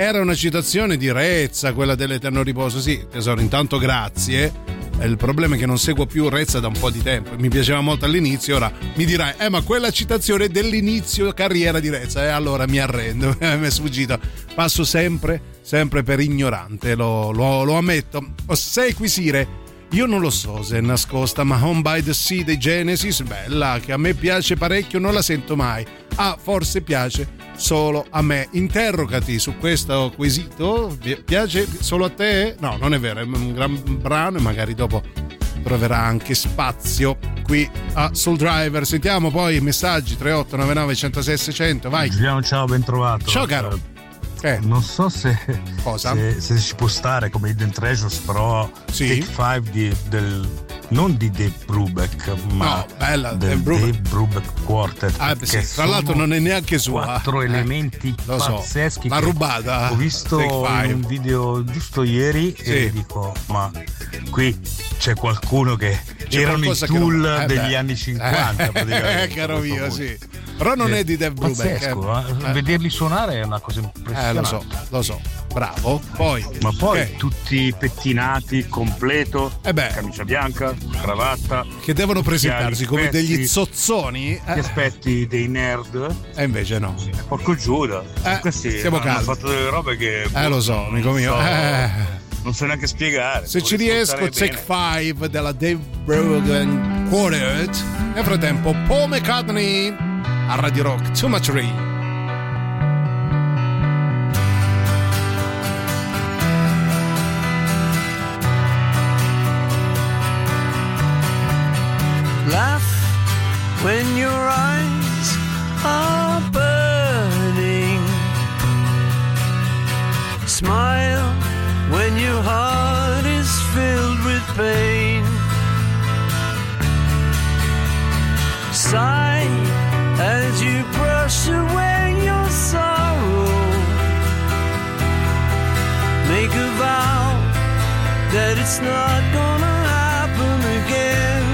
era una citazione di Rezza, quella dell'Eterno Riposo. Sì, tesoro, intanto grazie. Il problema è che non seguo più Rezza da un po' di tempo. Mi piaceva molto all'inizio, ora mi dirai, eh, ma quella citazione è dell'inizio carriera di Rezza, e eh, allora mi arrendo, mi è sfuggito. Passo sempre, sempre per ignorante, lo, lo, lo ammetto. Ossequisire, io non lo so se è nascosta, ma Home by the Sea dei Genesis, bella, che a me piace parecchio, non la sento mai. Ah, forse piace solo a me. Interrogati su questo quesito. Piace solo a te? No, non è vero, è un gran brano e magari dopo troverà anche spazio qui a Soul Driver. Sentiamo poi i messaggi tre otto nove nove uno zero sei sei zero zero. Vai
Giuliano, ciao, ben trovato.
Ciao caro. Eh.
Non so se,
Cosa?
se, se ci può stare come Hidden Treasures, però
sì?
Take Five di, del non di Dave Brubeck, ma
no, bella,
del
Dave Brubeck,
Dave Brubeck Quartet.
Ah, beh, sì. Tra l'altro non è neanche sua.
Quattro eh. elementi
Lo
pazzeschi.
So. L'ha rubata.
Ho visto in un video giusto ieri sì. e dico, ma qui c'è qualcuno che c'è erano i Tool non... eh, degli beh. anni cinquanta.
Eh, praticamente, caro mio, sì. Però non è di Dave Brubeck.
Pazzesco, eh. Eh. Vederli suonare è una cosa impressionante.
Eh, lo so, lo so. Bravo. Poi.
Ma poi
okay.
tutti pettinati, completo,
eh beh.
camicia bianca, cravatta.
Che devono presentarsi come degli zozzoni.
Ti aspetti dei nerd.
E invece no.
Porco Giuda.
Eh,
Questi
siamo
hanno
calmi.
fatto delle robe che.
Eh, lo so, amico mio.
So,
eh.
Non so neanche spiegare.
Se ci riesco, Take Five della Dave Brubeck Quartet. Nel frattempo, Paul McCartney a Radio Rock, Too Much Rain.
Laugh when your eyes are burning. Smile when your heart is filled with pain. Sigh as you brush away your sorrow. Make a vow that it's not gonna happen again.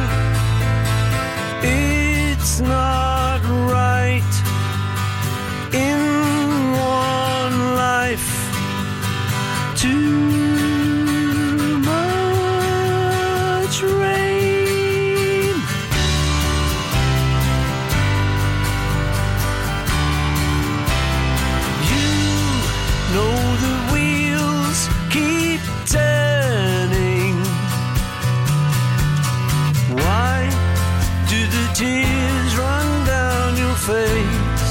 It's not right in one life too much rain. You know the wheels keep turning. Why do the tears run down your face?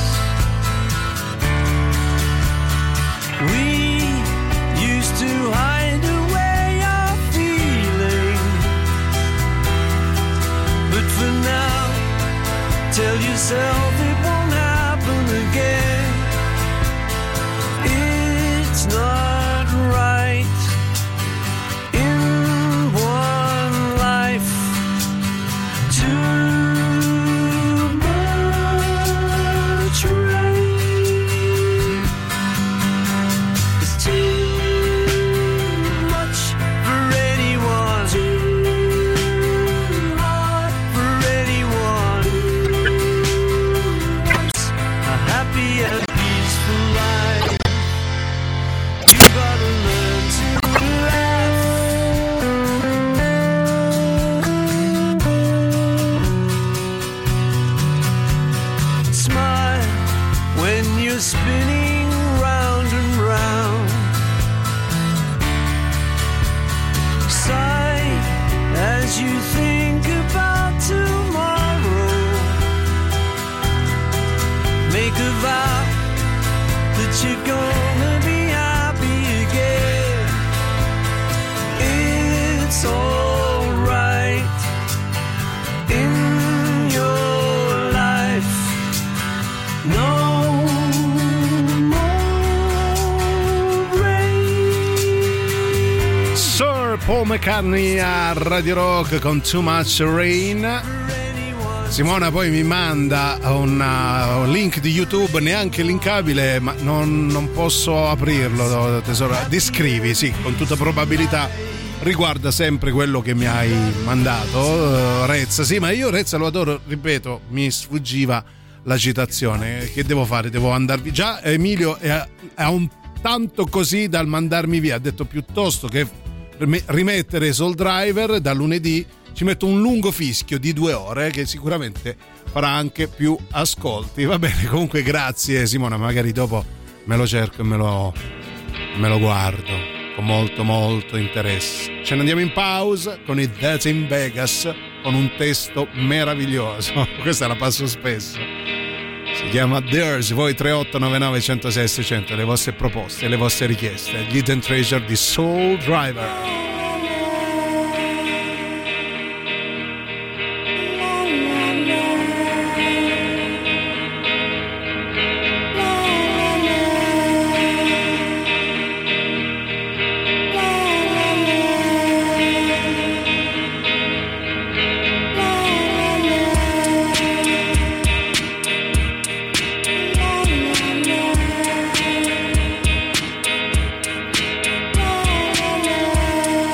We used to hide away our feeling, but for now, tell yourself it won't happen again. It's not right in one life to spinning round and round. Sigh as you think about tomorrow. Make a vow that you're gonna be happy again. It's all right in your life. No
Paul McCartney a Radio Rock con Too Much Rain. Simona poi mi manda una, un link di YouTube neanche linkabile, ma non, non posso aprirlo, tesoro. Descrivi, sì, con tutta probabilità riguarda sempre quello che mi hai mandato, uh, Rezza. Sì, ma io Rezza lo adoro, ripeto, mi sfuggiva la citazione. Che devo fare? Devo andarvi già. Emilio è a, è a un tanto così dal mandarmi via. Ha detto piuttosto che rimettere Soul Driver da lunedì ci metto un lungo fischio di due ore che sicuramente farà anche più ascolti. Va bene, comunque grazie Simona, magari dopo me lo cerco e me lo, me lo guardo con molto molto interesse. Ce ne andiamo in pausa con i That's in Vegas con un testo meraviglioso. Questa la passo spesso, si chiama Theirs. Voi tre otto nove nove uno zero sei sei zero zero, le vostre proposte, le vostre richieste. Gli Hidden Treasure di Soul Driver.
la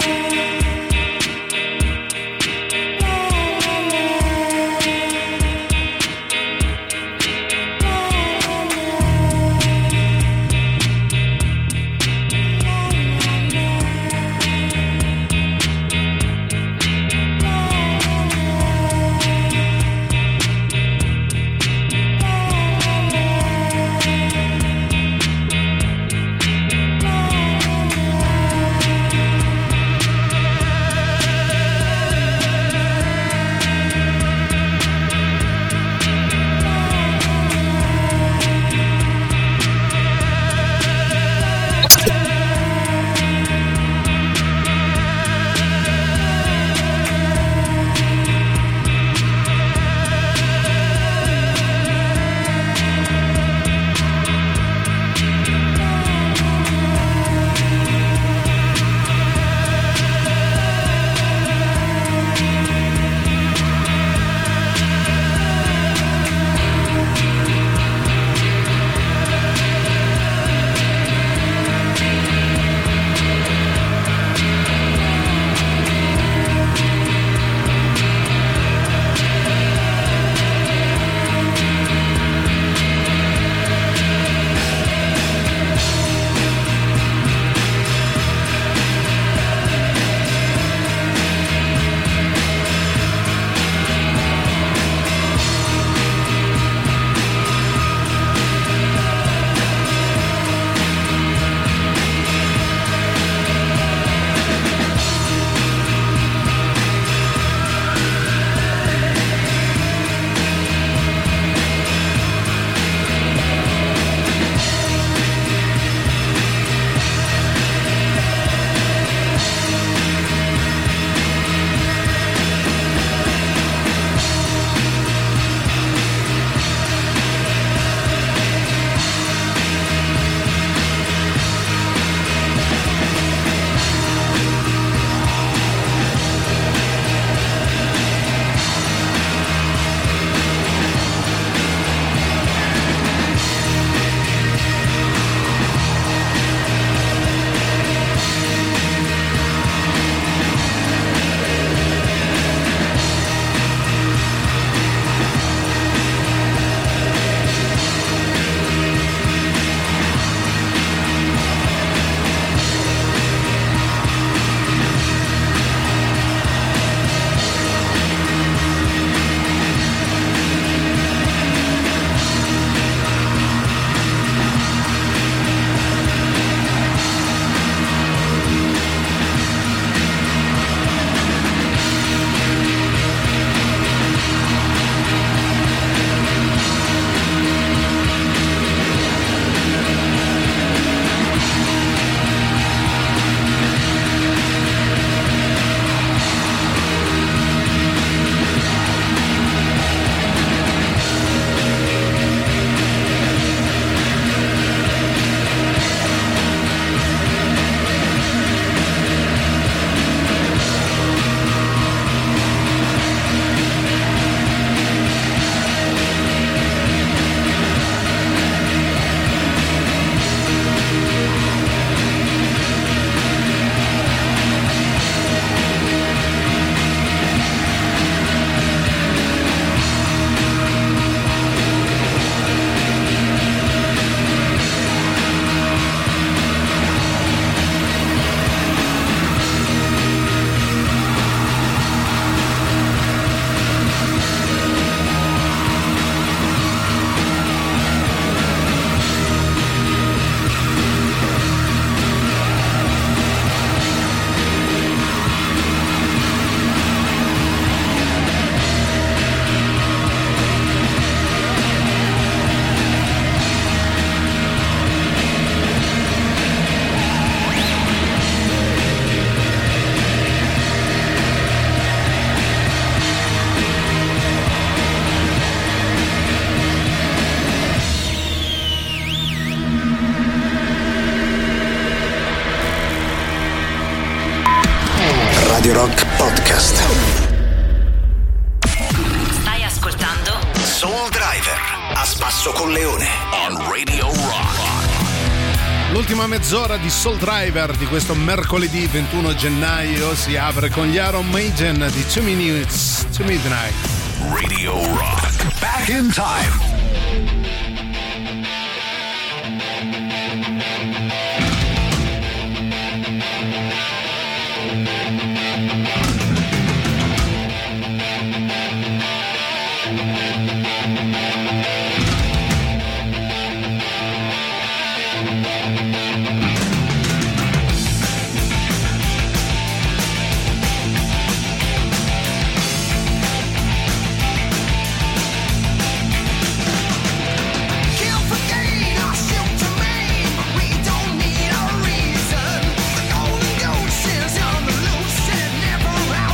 Radio Rock Podcast.
Stai ascoltando
Soul Driver, a spasso con Leone, on Radio Rock.
L'ultima mezz'ora di Soul Driver di questo mercoledì ventuno gennaio si apre con gli Iron Maiden di Two Minutes to Midnight.
Radio Rock. Back in time.
Never out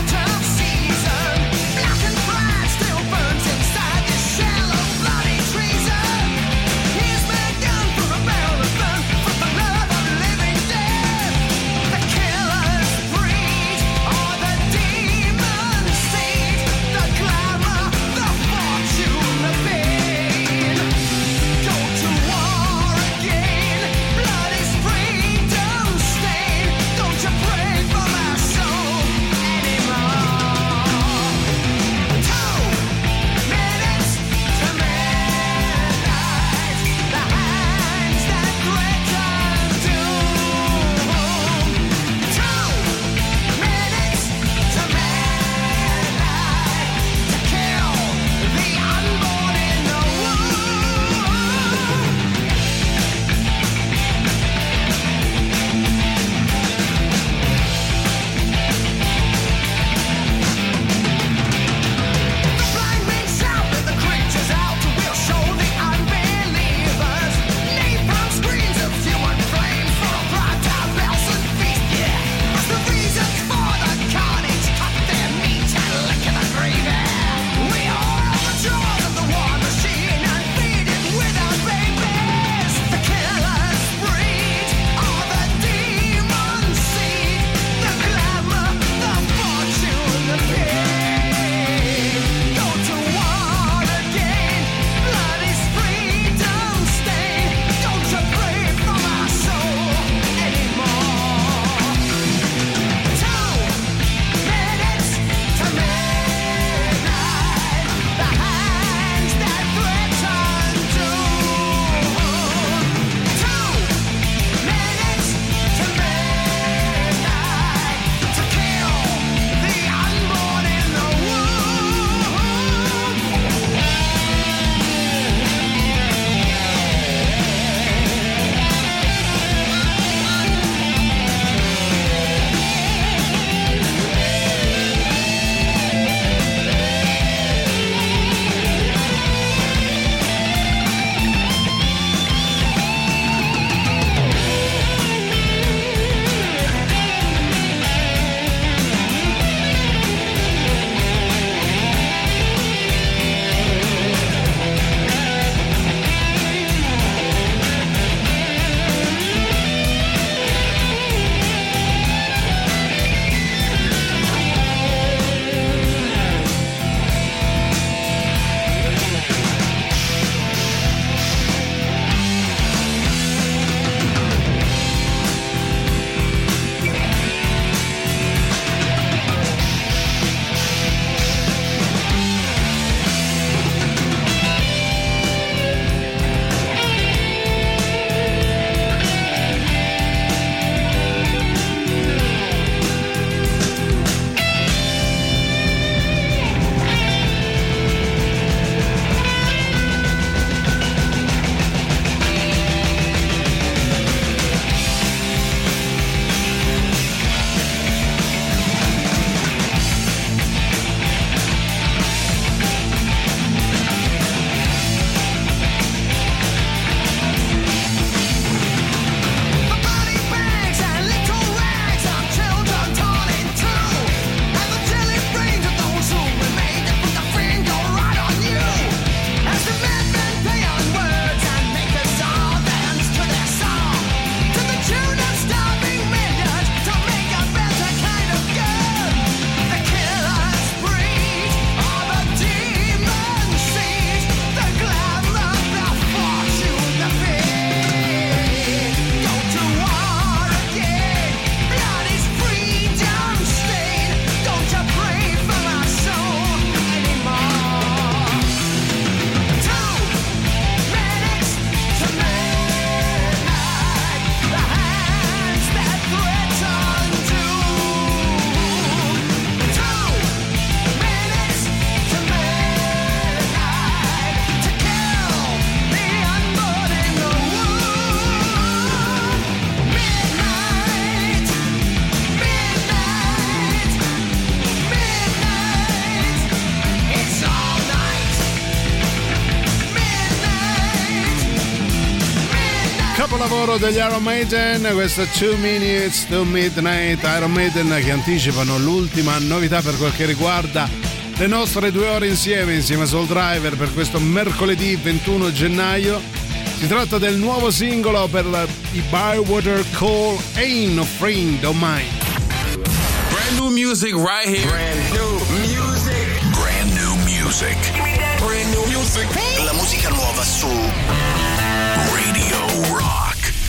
capolavoro degli Iron Maiden, questo Two Minutes to Midnight. Iron Maiden che anticipano l'ultima novità per quel che riguarda le nostre due ore insieme, insieme a Soul Driver, per questo mercoledì ventuno gennaio. Si tratta del nuovo singolo per i Bywater Call, Ain't No Friend of Mine.
Brand new music right here. Brand new music.
Brand new music.
Brand new music.
La musica nuova su Radio Rock.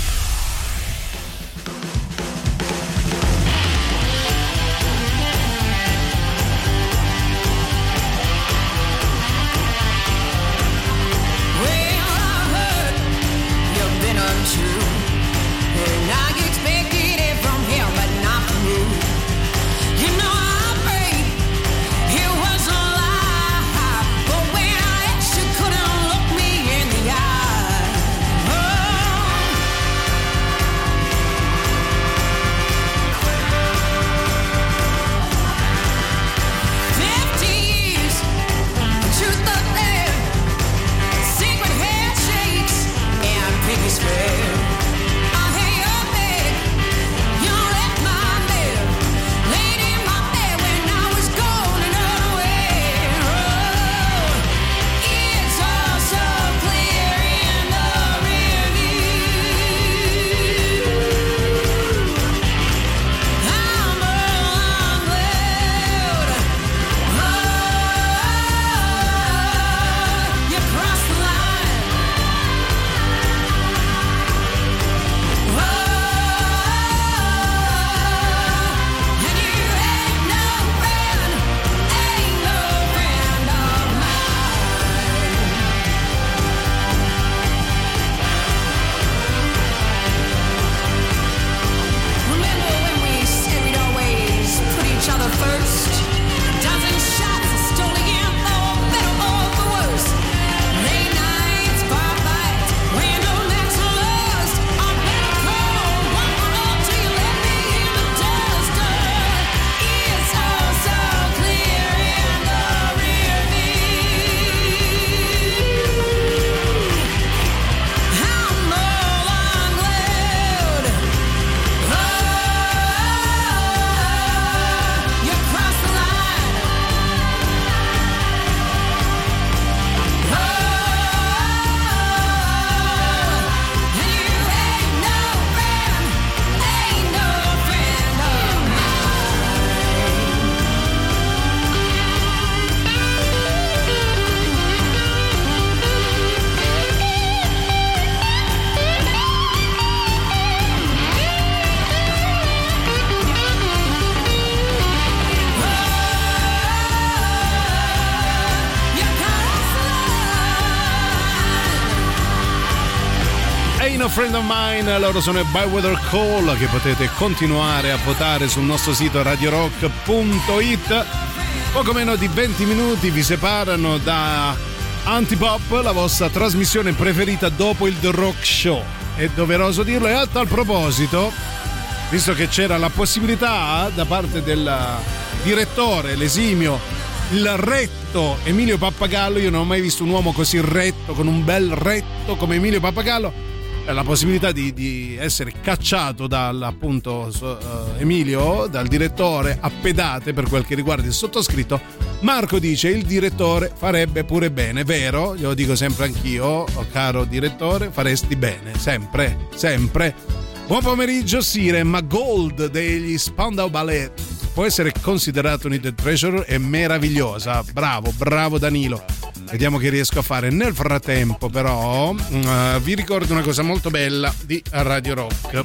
Friend of Mine, loro sono i Bywater Call, che potete continuare a votare sul nostro sito radio rock punto it. Poco meno di venti minuti vi separano da Antipop, la vostra trasmissione preferita dopo il The Rock Show. È doveroso dirlo. E a tal proposito, visto che c'era la possibilità da parte del direttore, l'esimio, il retto Emilio Pappagallo, io non ho mai visto un uomo così retto, con un bel retto come Emilio Pappagallo, la possibilità di, di essere cacciato dal appunto uh, Emilio, dal direttore, a pedate per quel che riguarda il sottoscritto. Marco dice: il direttore farebbe pure bene. Vero, glielo dico sempre anch'io, oh, caro direttore, faresti bene, sempre, sempre. Buon pomeriggio Sire, ma Gold degli Spandau Ballet può essere considerato un hidden treasure? È meravigliosa. Bravo, bravo Danilo. Vediamo che riesco a fare. Nel frattempo però uh, vi ricordo una cosa molto bella di Radio Rock,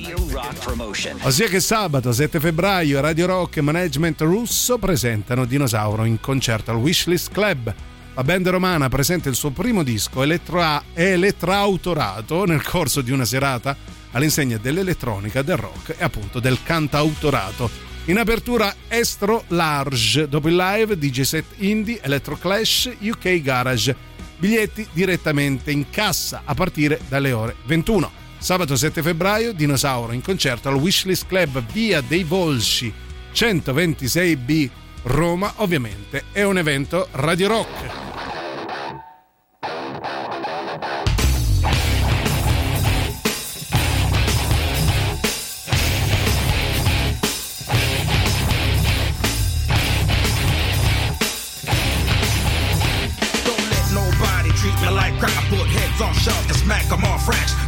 ossia che sabato sette febbraio Radio Rock e Management Russo presentano Dinosauro in concerto al Wishlist Club. La band romana presenta il suo primo disco elettra- elettrautorato nel corso di una serata all'insegna dell'elettronica, del rock e appunto del cantautorato. In apertura Estro Large, dopo il live D J set indie, Electro Clash, U K Garage. Biglietti direttamente in cassa a partire dalle ore ventuno. Sabato sette febbraio Dinosauro in concerto al Wishlist Club, via dei Volsci centoventisei B, Roma. Ovviamente è un evento Radio Rock.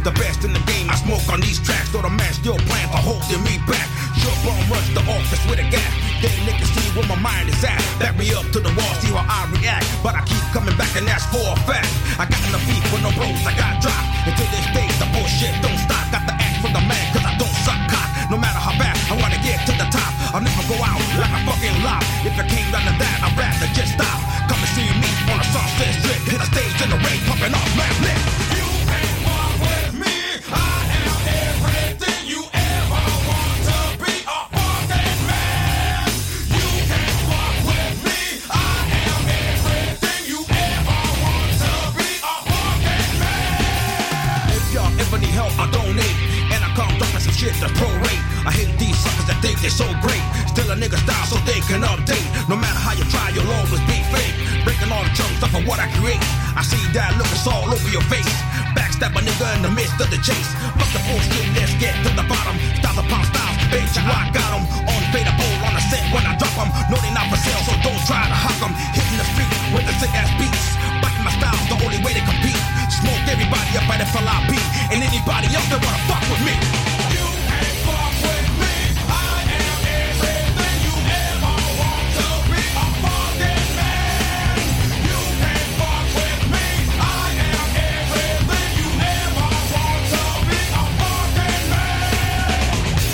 the best in the game. I smoke on these tracks, so the man still plan for holding me back. Sure bum rush the office with a gas. They niggas see where my mind is at. Back me up to the wall, see how I react. But I keep coming back and that's for a fact. I got enough beef with no bros, I got dropped. And to this day, the bullshit don't stop. Got the act from the man, cause I don't suck cock. No matter how bad, I wanna get to the top. I'll never go out like a fucking lot. If it came down to that, I'd rather just stop. Come and see me on a Sunset Strip. Hit a stage in the rain, pumping off my lip. You can't walk with me. I am everything you ever want to be. A fucking man. You can't walk with me. I am everything you ever want to be. A fucking man. If y'all ever need help, I donate. And I come dropping some shit to prorate. I hate these suckers that think they're so great. Still a nigga style so they can update. No matter how you try, you'll always be fake. Breaking all the chunks off of what I create. I see that look, it's all over your face. Backstab a nigga in the midst of the chase. Fuck the bullshit, let's get to the bottom. Styles upon styles, bitch, I got them. Unfadable on the set when I drop them. No, they not for sale, so don't try to huck them. Hitting the street with the sick ass beats. Biting my style's the only way to compete. Smoke everybody up by the F L I P. And anybody else that wanna fuck with me. You can't fuck with me. I am everything you ever want to be. A fucking man. You can't fuck with me. I am everything you ever want to be. A fucking man.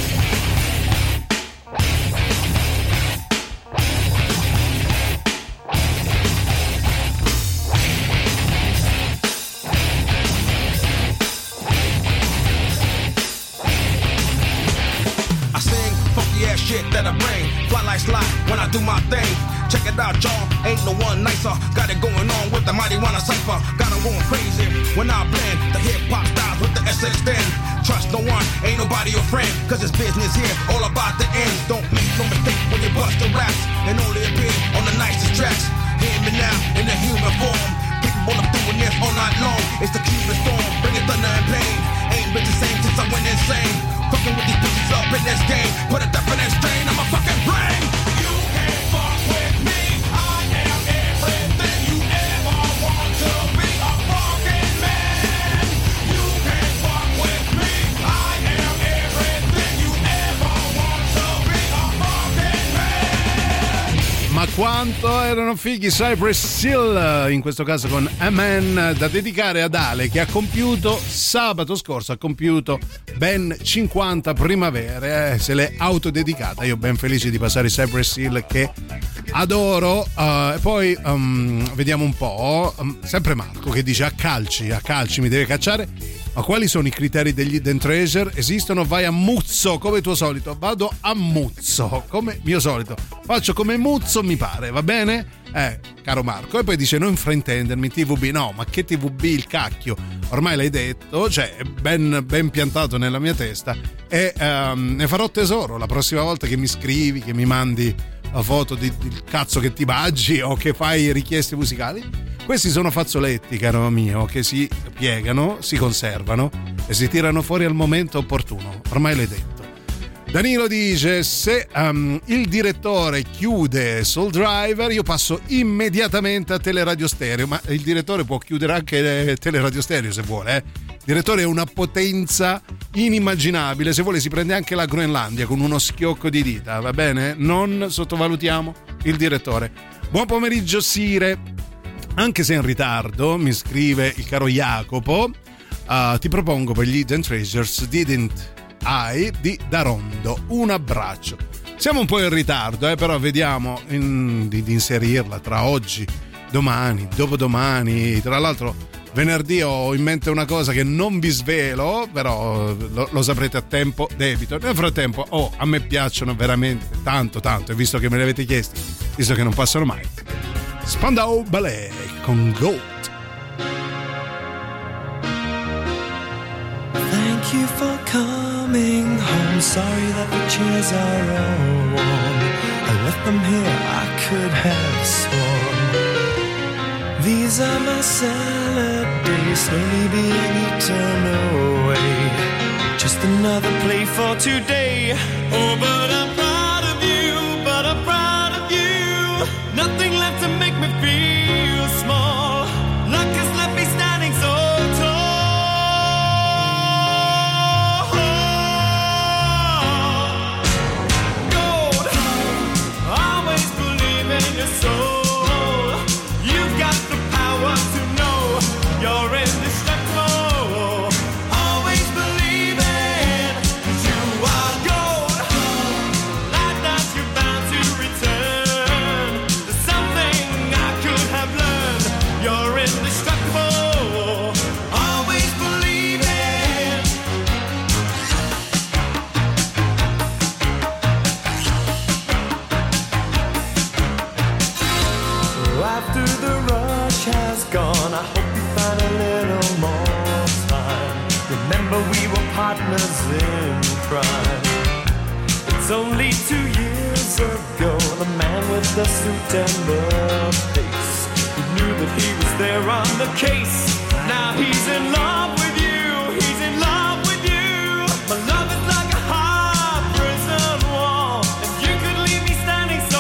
I sing funky ass shit that I bring. Fly like slide when I do my thing. Check it out, y'all. Ain't no one nicer. Got it going on with the mighty wanna cipher. Got 'em going crazy when I blend the hip hop styles with the S X ten. Trust no one, ain't nobody your friend. Cause it's business here, all about the ends. Don't make no mistake when you bust the raps. And only appear on the nicest tracks. Hear me now in the human form. Capable of doing this all night long. It's the Cuban storm, bringing thunder and pain. Ain't been the same since I went insane. Fucking with these bitches up in this game. Put a definite strain on my fucking brain. You can't fuck with me. I am everything you ever want to be. A fucking man. You can't fuck with me. I am everything you ever want to be. A fucking man.
Ma quanto erano fighi Cypress Hill, in questo caso con Amen, da dedicare ad Ale che ha compiuto sabato scorso, ha compiuto ben cinquanta primavere, eh, se l'è autodedicata. Io ben felice di passare Cypress Hill che adoro. Uh, e poi um, vediamo un po', um, sempre Marco che dice a calci, a calci mi deve cacciare. Ma quali sono i criteri degli Hidden Treasure? Esistono? Vai a muzzo, come tuo solito. Vado a muzzo, come mio solito. Faccio come muzzo mi pare, va bene? Eh, caro Marco. E poi dice non fraintendermi, T V B. No, ma che T V B il cacchio? Ormai l'hai detto, cioè è ben, ben piantato nella mia testa. E um, ne farò tesoro la prossima volta che mi scrivi, che mi mandi la foto di, di cazzo che ti baggi o che fai richieste musicali. Questi sono fazzoletti, caro mio, che si piegano, si conservano e si tirano fuori al momento opportuno. Ormai l'hai detto. Danilo dice: se um, il direttore chiude Soul Driver, io passo immediatamente a Teleradio Stereo. Ma il direttore può chiudere anche Teleradio Stereo se vuole, eh. Il direttore è una potenza inimmaginabile. Se vuole si prende anche la Groenlandia con uno schiocco di dita, va bene? Non sottovalutiamo il direttore. Buon pomeriggio Sire. Anche se in ritardo, mi scrive il caro Jacopo, uh, ti propongo per gli Hidden Treasures Didn't I di Darondo. Un abbraccio. Siamo un po' in ritardo, eh, però vediamo in, di, di inserirla tra oggi, domani, dopodomani. Tra l'altro venerdì ho in mente una cosa che non vi svelo, però lo, lo saprete a tempo debito. Nel frattempo, oh, a me piacciono veramente tanto tanto, e visto che me li avete chiesti, visto che non passano mai, Spandau Ballet con Goat.
Thank you for coming home. Sorry that the chairs are all warm. I left them here, I could have sworn. These are my salad days, slowly being eaten away. Just another play for today. Oh, but I'm proud of you, but I'm proud of you. Nothing left to make me feel small. Luck has left me standing so tall. partners in crime. It's only two years ago, the man with the suit and the face, who knew that he was there on the case. Now he's in love with you, he's in love with you. My love is like a hard prison wall, and you could leave me standing so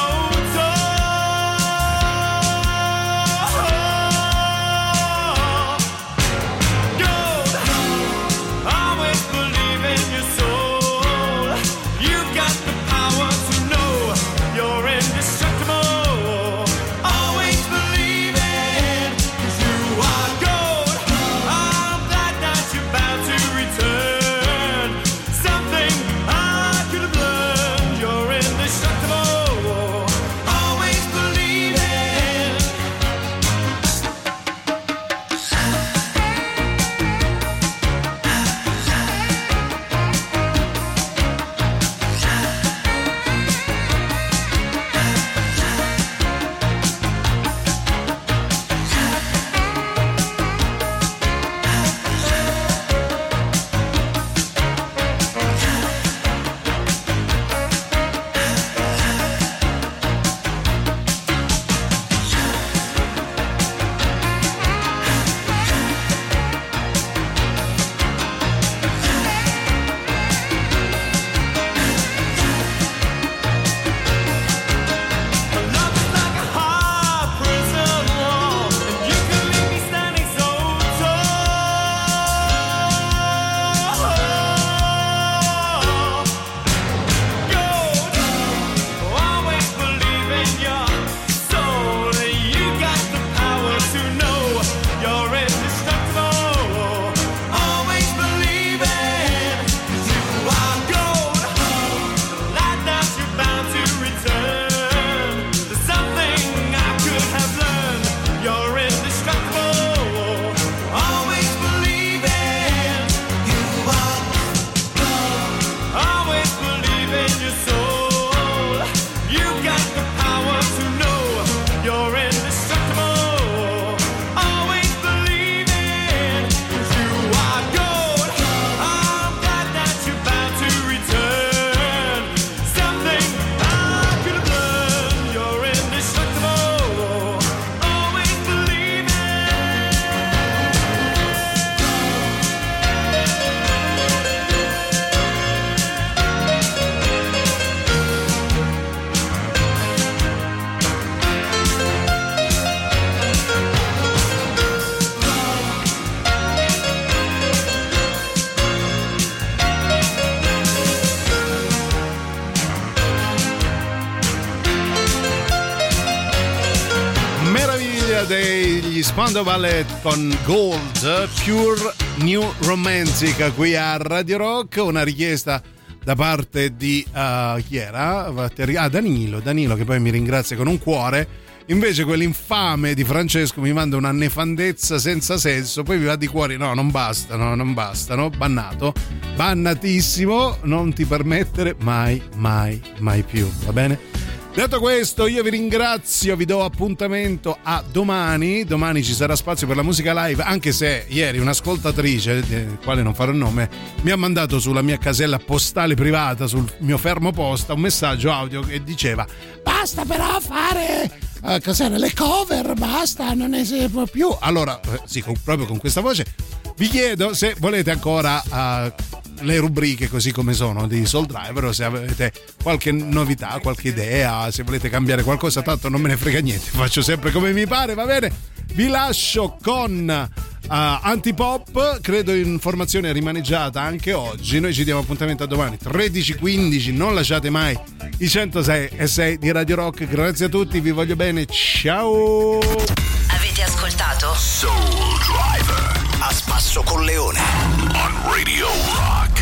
degli Spandau Ballet con Gold, Pure New Romantic qui a Radio Rock, una richiesta da parte di uh, chi era? Ah, Danilo, Danilo che poi mi ringrazia con un cuore. Invece quell'infame di Francesco mi manda una nefandezza senza senso, poi mi va di cuore, no, non bastano, non bastano, bannato, bannatissimo, non ti permettere mai, mai, mai più, va bene? Detto questo, io vi ringrazio, vi do appuntamento a domani. Domani ci sarà spazio per la musica live, anche se ieri un'ascoltatrice, del quale non farò il nome, mi ha mandato sulla mia casella postale privata, sul mio fermo posta, un messaggio audio che diceva: basta però fare uh, cos'era, le cover, basta, non ne si può più. Allora, sì, con, proprio con questa voce vi chiedo se volete ancora uh, le rubriche così come sono di Soul Driver, o se avete qualche novità, qualche idea, se volete cambiare qualcosa, tanto non me ne frega niente, faccio sempre come mi pare, va bene? Vi lascio con uh, Antipop, credo in formazione rimaneggiata anche oggi. Noi ci diamo appuntamento a domani tredici quindici, non lasciate mai i centosei e sei di Radio Rock. Grazie a tutti, vi voglio bene, ciao.
Avete ascoltato
Soul Driver a spasso con Leone on Radio Rock.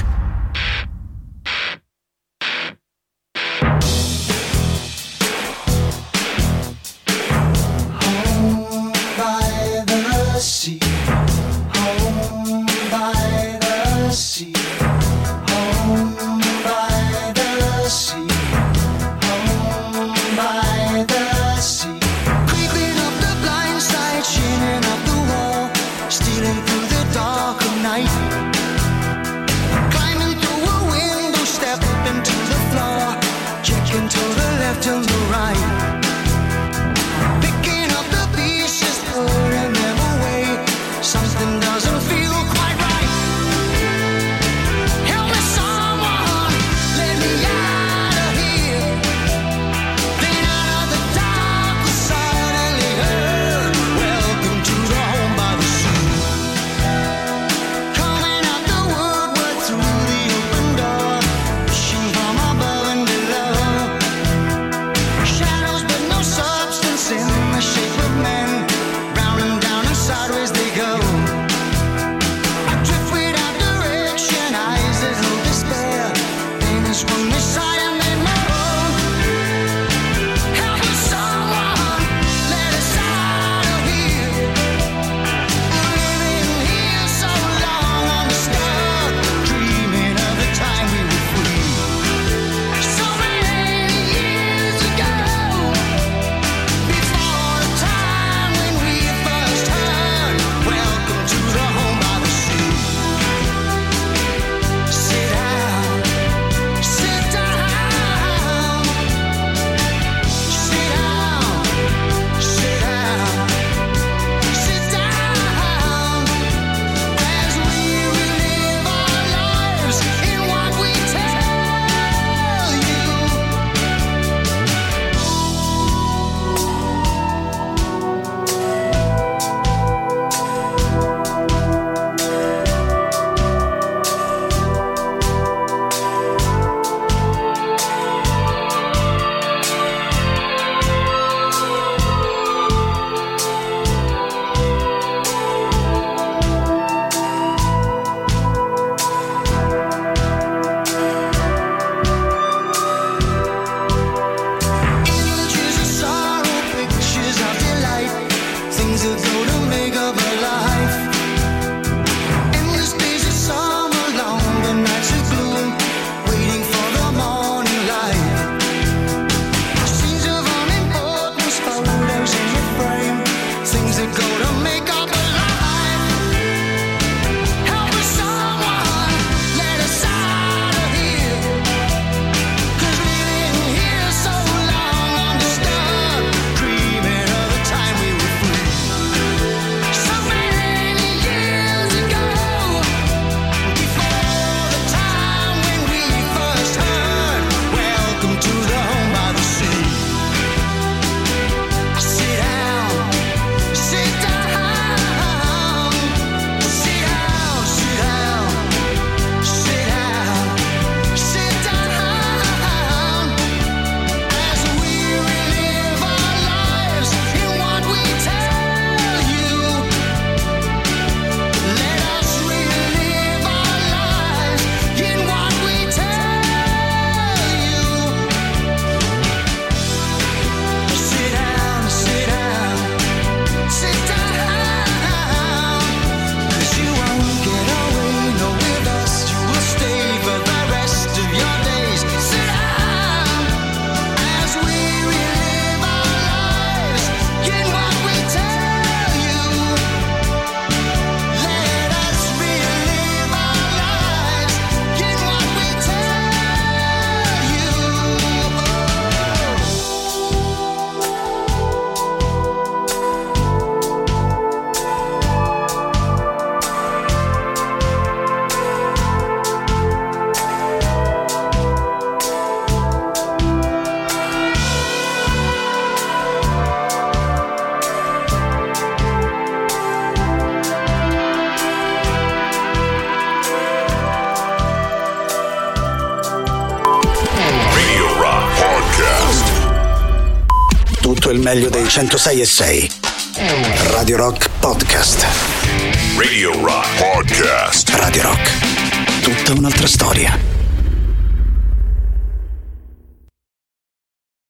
Home by the sea, home by the sea, home by the sea, home by the sea. Creeping up the blind side, shimming up the wall, stealing through the dark of night.
tutto il meglio dei centosei e sei. Radio Rock Podcast.
Radio Rock Podcast.
Radio Rock. Tutta un'altra storia.